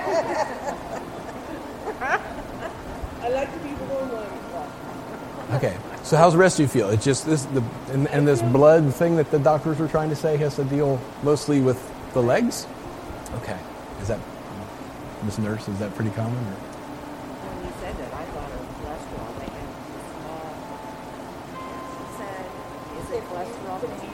Speaker 6: like to be warm when I walk.
Speaker 4: Okay. So how's the rest of you feel? It's just this and this blood thing that the doctors were trying to say has to deal mostly with the legs? Okay. Is that, Miss Nurse, is that pretty common? Or?
Speaker 6: When you said that, I thought of cholesterol. They had small. She said, is it cholesterol thing?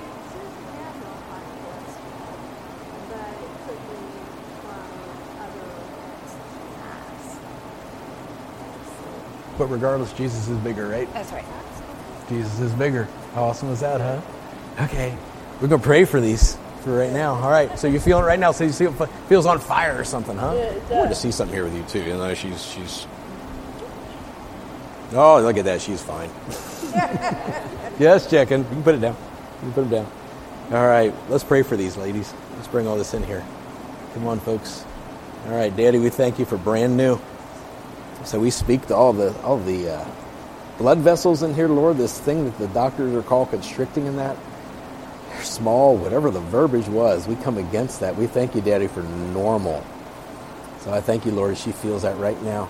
Speaker 4: But regardless, Jesus is bigger, right?
Speaker 6: That's right.
Speaker 4: Jesus is bigger. How awesome is that, huh? Okay. We're going to pray for these for right now. All right. So you feel it right now. So you see it feels on fire or something, huh?
Speaker 6: Yeah, it
Speaker 1: I want to
Speaker 6: does.
Speaker 1: see something here with you too. You know, she's. Oh, look at that. She's fine.
Speaker 4: Yes, checking. You can put it down. You can put them down. All right. Let's pray for these ladies. Let's bring all this in here. Come on, folks. All right, Daddy, we thank you for brand new. So we speak to all the blood vessels in here, Lord, this thing that the doctors are called constricting in that. They're small, whatever the verbiage was, we come against that. We thank you, Daddy, for normal. So I thank you, Lord, she feels that right now.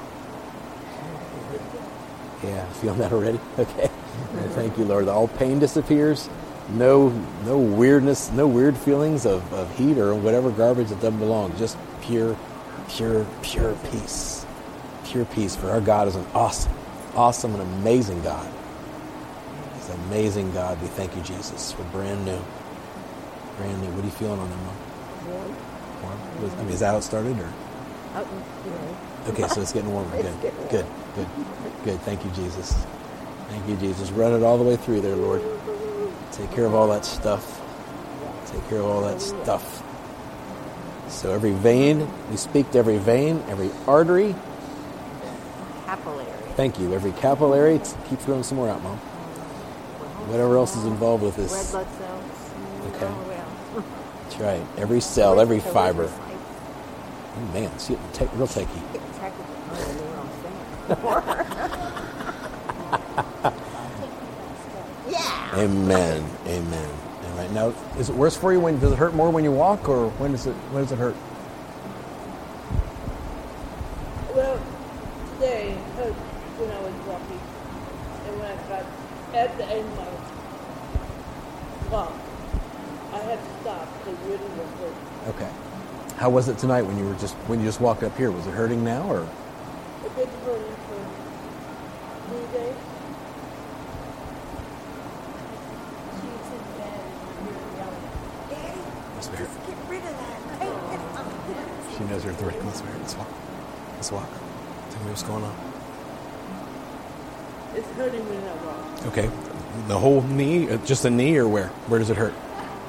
Speaker 4: Yeah, feeling that already? Okay. And thank you, Lord, that all pain disappears. No weirdness, no weird feelings of heat or whatever garbage that doesn't belong. Just pure peace. Pure peace, for our God is an awesome and amazing God. He's an amazing God. We thank you, Jesus, for brand new. Brand new. What are you feeling on that, Mom? Warm? I mean, is that how it started, or? Okay, so it's getting warmer. Good. Thank you, Jesus. Thank you, Jesus. Run it all the way through there, Lord. Take care of all that stuff. Take care of all that stuff. So every vein, we speak to every vein, every artery.
Speaker 6: Capillary.
Speaker 4: Thank you. Every capillary. Keep throwing some more out, Mom. Whatever else is involved with
Speaker 6: Red
Speaker 4: this.
Speaker 6: blood cells.
Speaker 4: Okay.
Speaker 6: All around.
Speaker 4: That's right. Every cell, every
Speaker 6: So
Speaker 4: fiber.
Speaker 6: it's like
Speaker 4: Oh, man, it's getting real techy.
Speaker 6: getting technical. I don't know what I'm saying. Yeah.
Speaker 4: Amen. Amen. All right. Now, is it worse for you when does it hurt more when you walk, or when does it hurt?
Speaker 6: Well, today it hurt when I was walking, and when I got at the end of my walk, I had to stop because it really was hurt.
Speaker 4: Okay. How was it tonight when you just walked up here? Was it hurting now, or?
Speaker 6: It's been hurting for 3 days.
Speaker 2: She's in bed and you're yelling.
Speaker 6: Daddy,
Speaker 4: Let's hear it.
Speaker 6: just get rid of that.
Speaker 4: She knows her authority. Let's hear it. Let's walk. Let's walk. Tell me what's going on.
Speaker 6: It's hurting when I walk.
Speaker 4: Okay. The whole knee, just the knee, or where? Where does it hurt?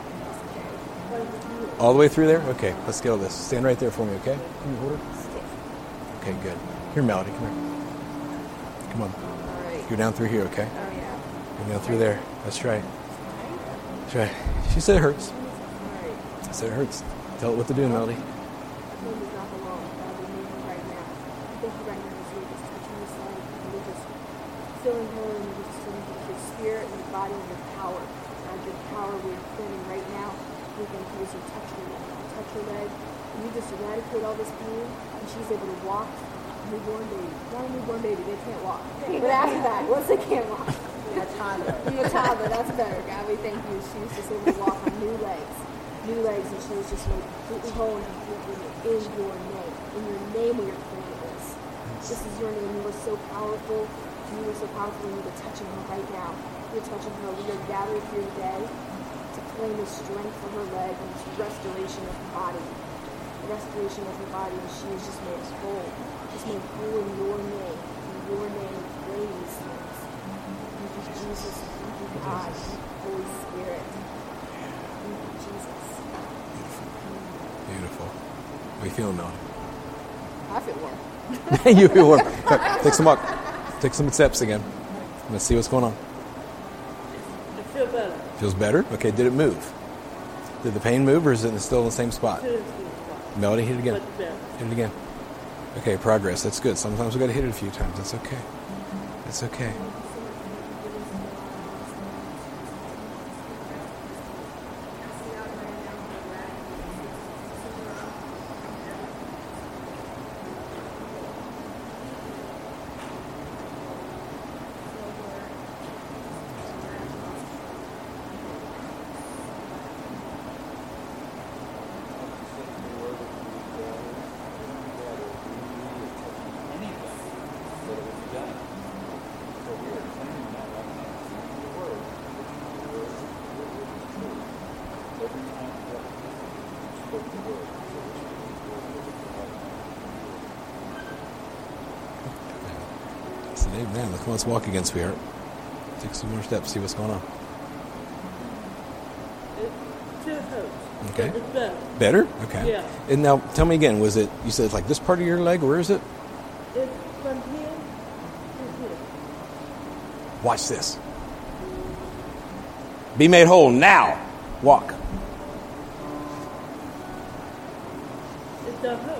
Speaker 4: All the way through there? Okay, let's get all this. Stand right there for me, okay? Can you hold her? Okay, good. Here, Melody, come here. Come on.
Speaker 6: All right.
Speaker 4: You're down through here, okay?
Speaker 6: Oh, yeah.
Speaker 4: You're down through there. That's right. That's right. She said it hurts.
Speaker 6: All right.
Speaker 4: I said it hurts. Tell it what to do, Melody.
Speaker 7: Him is not alone. God, we need him right now. Thank you right now as you're just touching his life and you're just filling her and you're just filling her with your spirit and your body and your power. God, your power we're feeling right now. We thank you as you touch her leg. You touch her leg and you just eradicate all this pain and she's able to walk. Newborn baby. Not a newborn baby, they can't walk. But after that, once they can't walk.
Speaker 6: A toddler.
Speaker 7: Being a toddler, that's better. God, we thank you. She was just able to walk on new legs, and she was just made completely whole and completely in your name. In your name we are claiming this. This is your name. You were so powerful. You were so powerful, and you're touching her right now. You're touching her. We are gathered here today to claim the strength for her leg and this restoration of her body. The restoration of her body, and she is just made whole. Just made whole in your name. In your name, we pray these things. Thank you, Jesus. Thank you, God. Holy Spirit. Thank you, Jesus.
Speaker 4: Beautiful. How you feeling, Melody?
Speaker 7: I feel warm.
Speaker 4: You feel warm. All right, take some walk. Take some steps again. Let's see what's going on.
Speaker 6: I feel better.
Speaker 4: Feels better? Okay, did it move? Did the pain move, or is it still in the same spot? Melody, hit it again.
Speaker 6: Much better.
Speaker 4: Hit it again. Okay, progress. That's good. Sometimes we got to hit it a few times. That's okay. That's okay. Amen. Let's walk again, sweetheart. Take some more steps, see what's going on.
Speaker 6: It still hurts.
Speaker 4: Okay.
Speaker 6: It's better.
Speaker 4: Better? Okay.
Speaker 6: Yeah.
Speaker 4: And now, tell me again, was it, you said it's like this part of your leg? Where is it?
Speaker 6: It's from here to here.
Speaker 4: Watch this. Be made whole now. Walk.
Speaker 6: It don't hurt.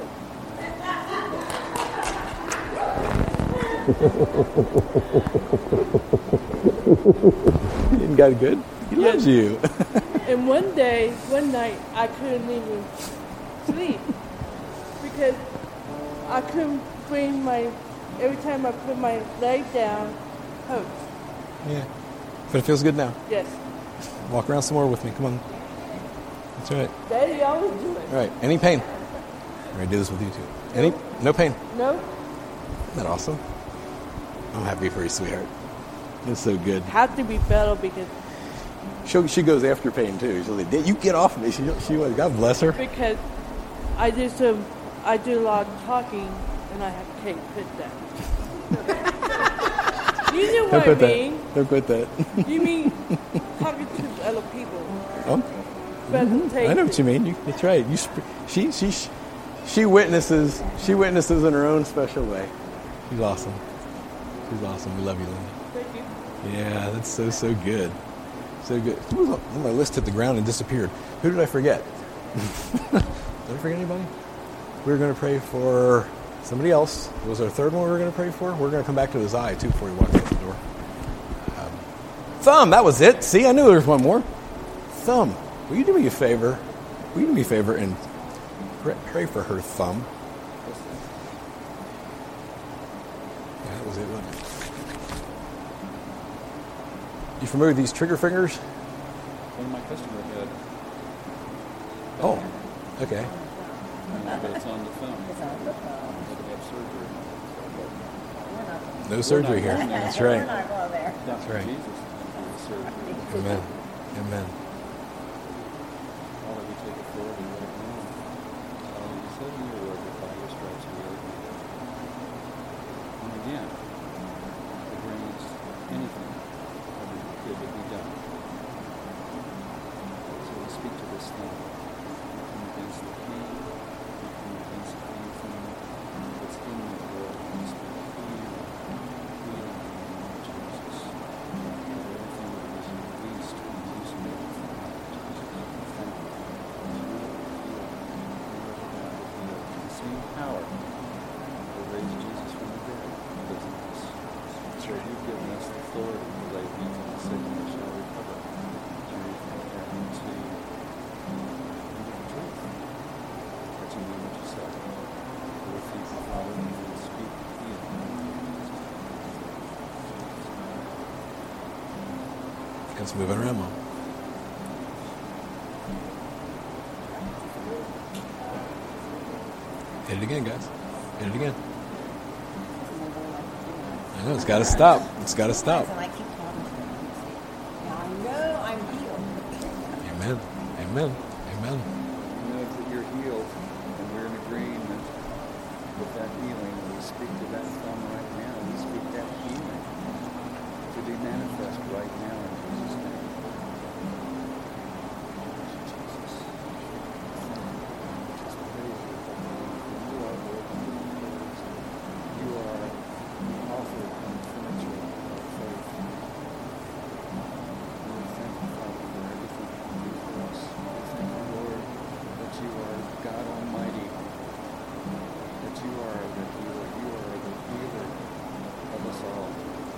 Speaker 4: You got it good? He loves you.
Speaker 6: And one night, I couldn't even sleep because I couldn't bring every time I put my leg down, hurts.
Speaker 4: Yeah. But it feels good now.
Speaker 6: Yes.
Speaker 4: Walk around some more with me. Come on. That's right.
Speaker 6: Daddy always do it.
Speaker 4: All right. Any pain? I'm going to do this with you too. No pain?
Speaker 6: No?
Speaker 4: Isn't that awesome? I'm happy for you, sweetheart. It's so good.
Speaker 6: Have to be better because
Speaker 4: She goes after pain too. She's like, you get off of me. She God bless her.
Speaker 6: I do a lot of talking and I have to take put that. You know what I mean?
Speaker 4: Don't quit that.
Speaker 6: You mean talking to other people.
Speaker 4: Oh,
Speaker 6: But
Speaker 4: I know what you mean. That's right. She witnesses. She witnesses in her own special way. She's awesome. She's awesome. We love you, Linda.
Speaker 6: Thank you.
Speaker 4: Yeah, that's so good. So good. My list hit the ground and disappeared. Who did I forget? Did I forget anybody? We were going to pray for Somebody else. Was there a third one we were going to pray for? We're going to come back to his eye, too, before he walks out the door. Thumb, that was it. See, I knew there was one more. Thumb, will you do me a favor? Will you do me a favor and pray for her thumb? Yeah, that was it, wasn't it? You familiar with these trigger fingers?
Speaker 5: One of my customers had.
Speaker 4: Oh, okay.
Speaker 5: But it's on the thumb. It's on the thumb. Had to have surgery.
Speaker 4: No surgery here. That's right.
Speaker 7: not going there.
Speaker 5: That's
Speaker 4: right.
Speaker 5: Jesus. Surgery.
Speaker 4: Amen. Amen.
Speaker 5: All that we take authority right now. You said in your word that by your stripes we are healed. And again, against anything that could be done. So we speak to this thing. We come against the pain. We come against anything that's in the world. We speak healing. Healing in the name of Jesus. Everything that is released and loosened from Jesus. Thank you. The same power that raised Jesus from the dead lives in us. So you've given us the authority to lay hands on the sick and they shall recover. To the truth. That you mean what you said. For the people following you will speak healing.
Speaker 4: Let's move it around, Mom. Hit it again, guys. Hit it again. I know, it's got to stop. It's got to stop.
Speaker 8: And I keep talking to him. I know I'm healed.
Speaker 4: Amen. Amen. Amen.
Speaker 5: We know that you're healed, and we're in agreement with that healing. We speak to that thumb right now. We speak that healing to be manifest right now in Jesus' name. Jesus. Just praise you. You are Lord. You are the author and finisher of our faith. And we thank you, Father, for everything you do for us. We thank you, Lord, that you are God Almighty, that you are the healer. You are the healer of us all.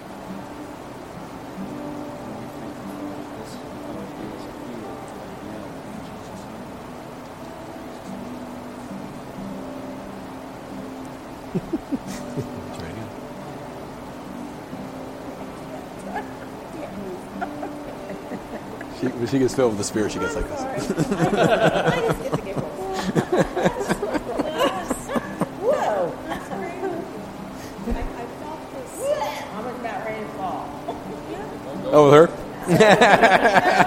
Speaker 5: And we thank you, Father, this heart is healed right now in Jesus' name.
Speaker 4: Try again. When she gets filled with the Spirit, she gets like this.
Speaker 8: I just get to get Whoa! I felt this. I'm about ready to fall.
Speaker 4: Oh, with her?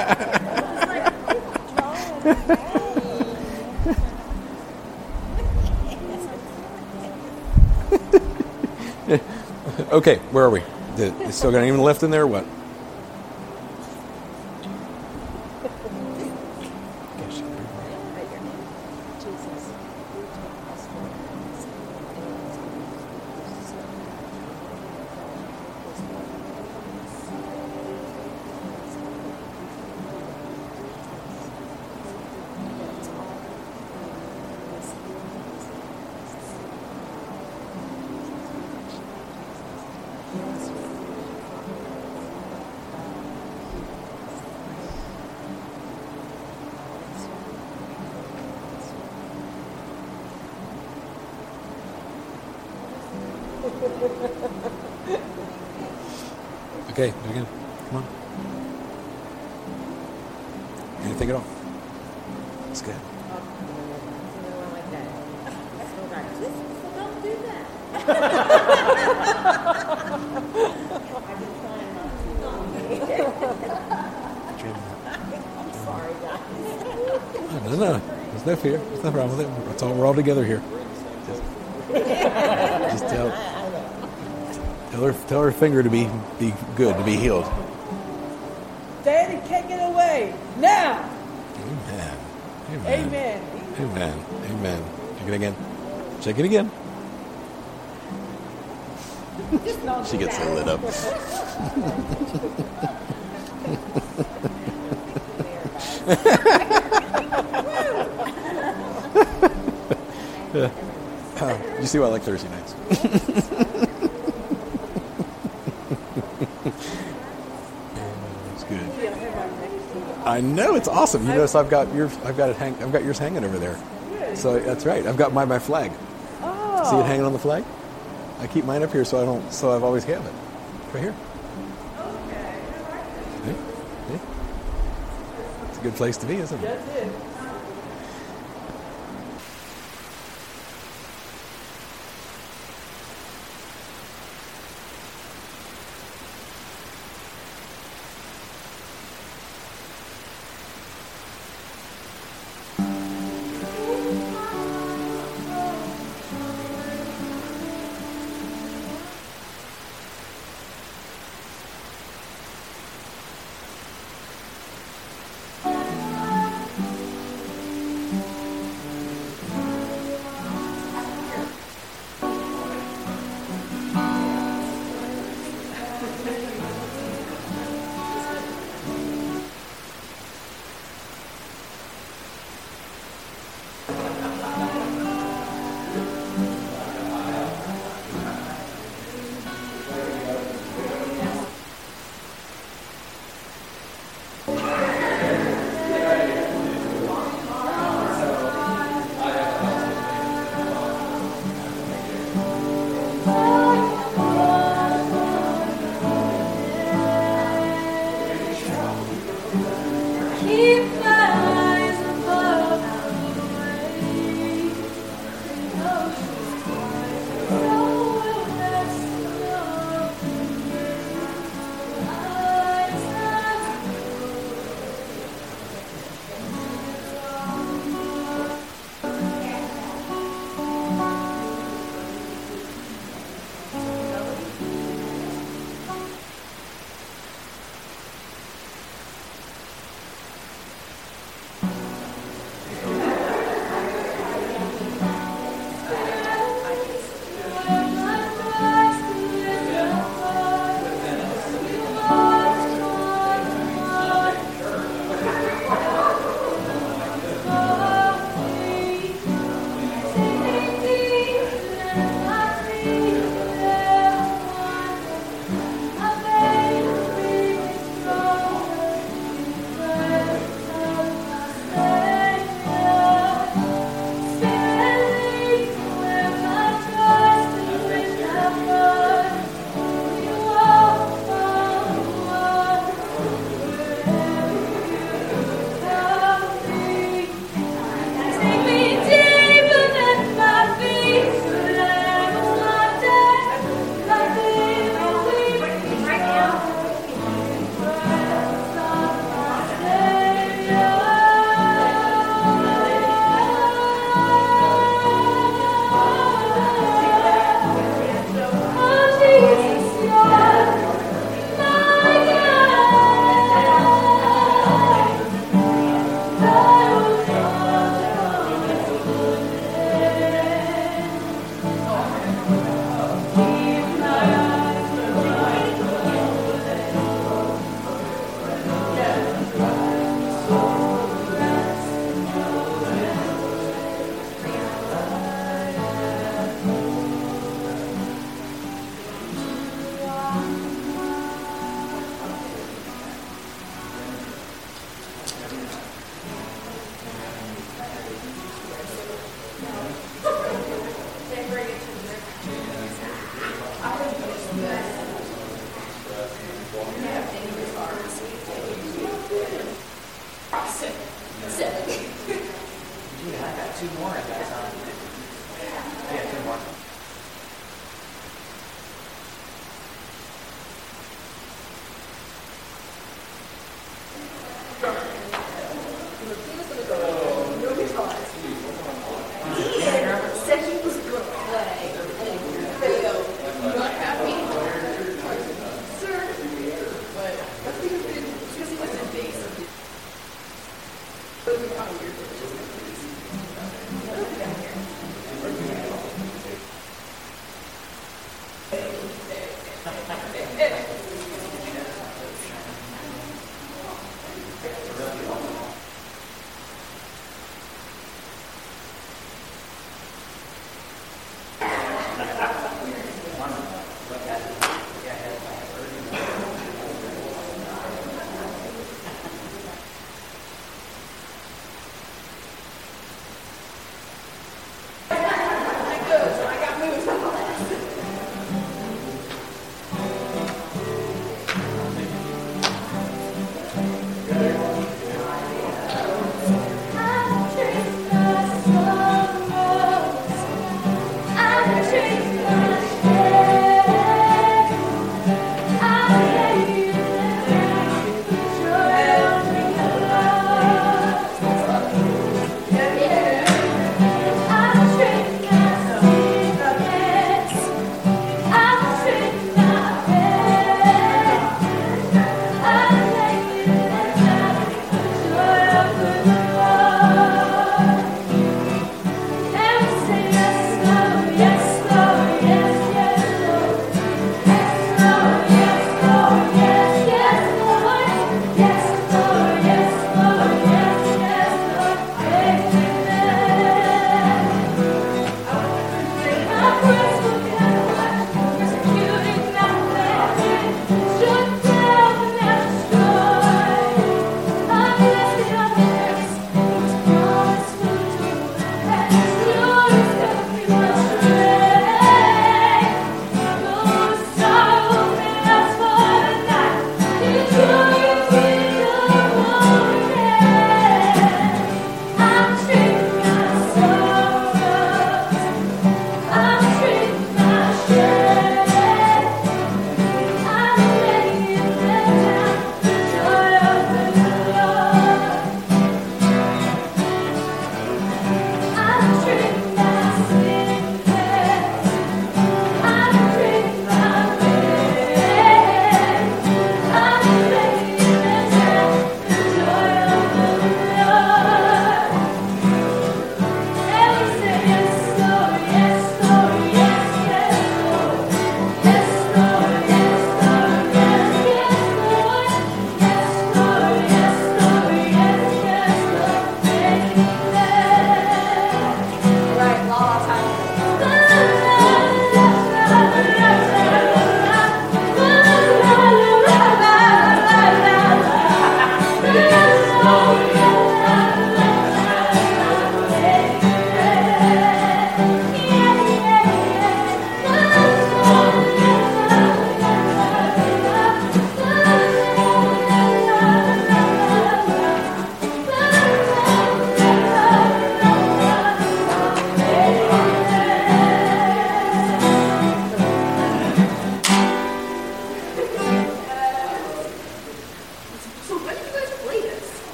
Speaker 4: Okay, where are we? Is still got anyone left in there or what? Okay, do it again. Come on. Anything at all? That's good.
Speaker 8: Don't do that. I've been trying not to. I'm sorry, guys.
Speaker 4: No. There's no fear. There's no problem with it. We're all together here. Just tell her finger to be good, to be healed.
Speaker 6: Daddy, take it away now.
Speaker 4: Amen.
Speaker 6: Amen.
Speaker 4: Amen. Amen. Check it again. Check it again. She gets so lit up. You You see why I like Thursday nights.
Speaker 1: It's good.
Speaker 4: I know, it's awesome. You notice I've got yours hanging over there. So that's right. I've got my flag.
Speaker 6: Oh.
Speaker 4: See it hanging on the flag? I keep mine up here so I've always have it. Right here. See? See? It's a good place to be, isn't it?
Speaker 6: That's it.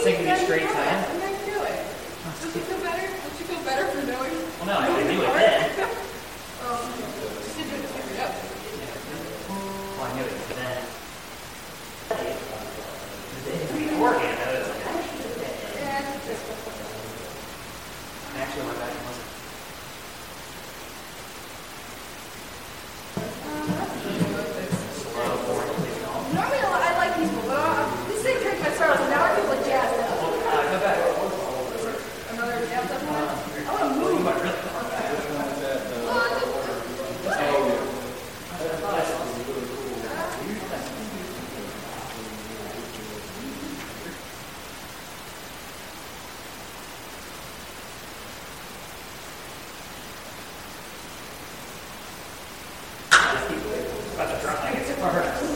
Speaker 3: taking me straight time.
Speaker 9: I'm going to do it. Don't you feel better? Don't you feel better for knowing?
Speaker 3: Well, no, I knew it then.
Speaker 9: Oh, you should do it to figure it out.
Speaker 3: Well, I knew it then. Beforehand, I was like, actually, my back wasn't.
Speaker 9: Normally I like people, but this thing drank my sorrows, and now I feel like jazzed up.
Speaker 3: Go back.
Speaker 9: Another jazzed up one? I want to move.
Speaker 3: About to drop. I get so far.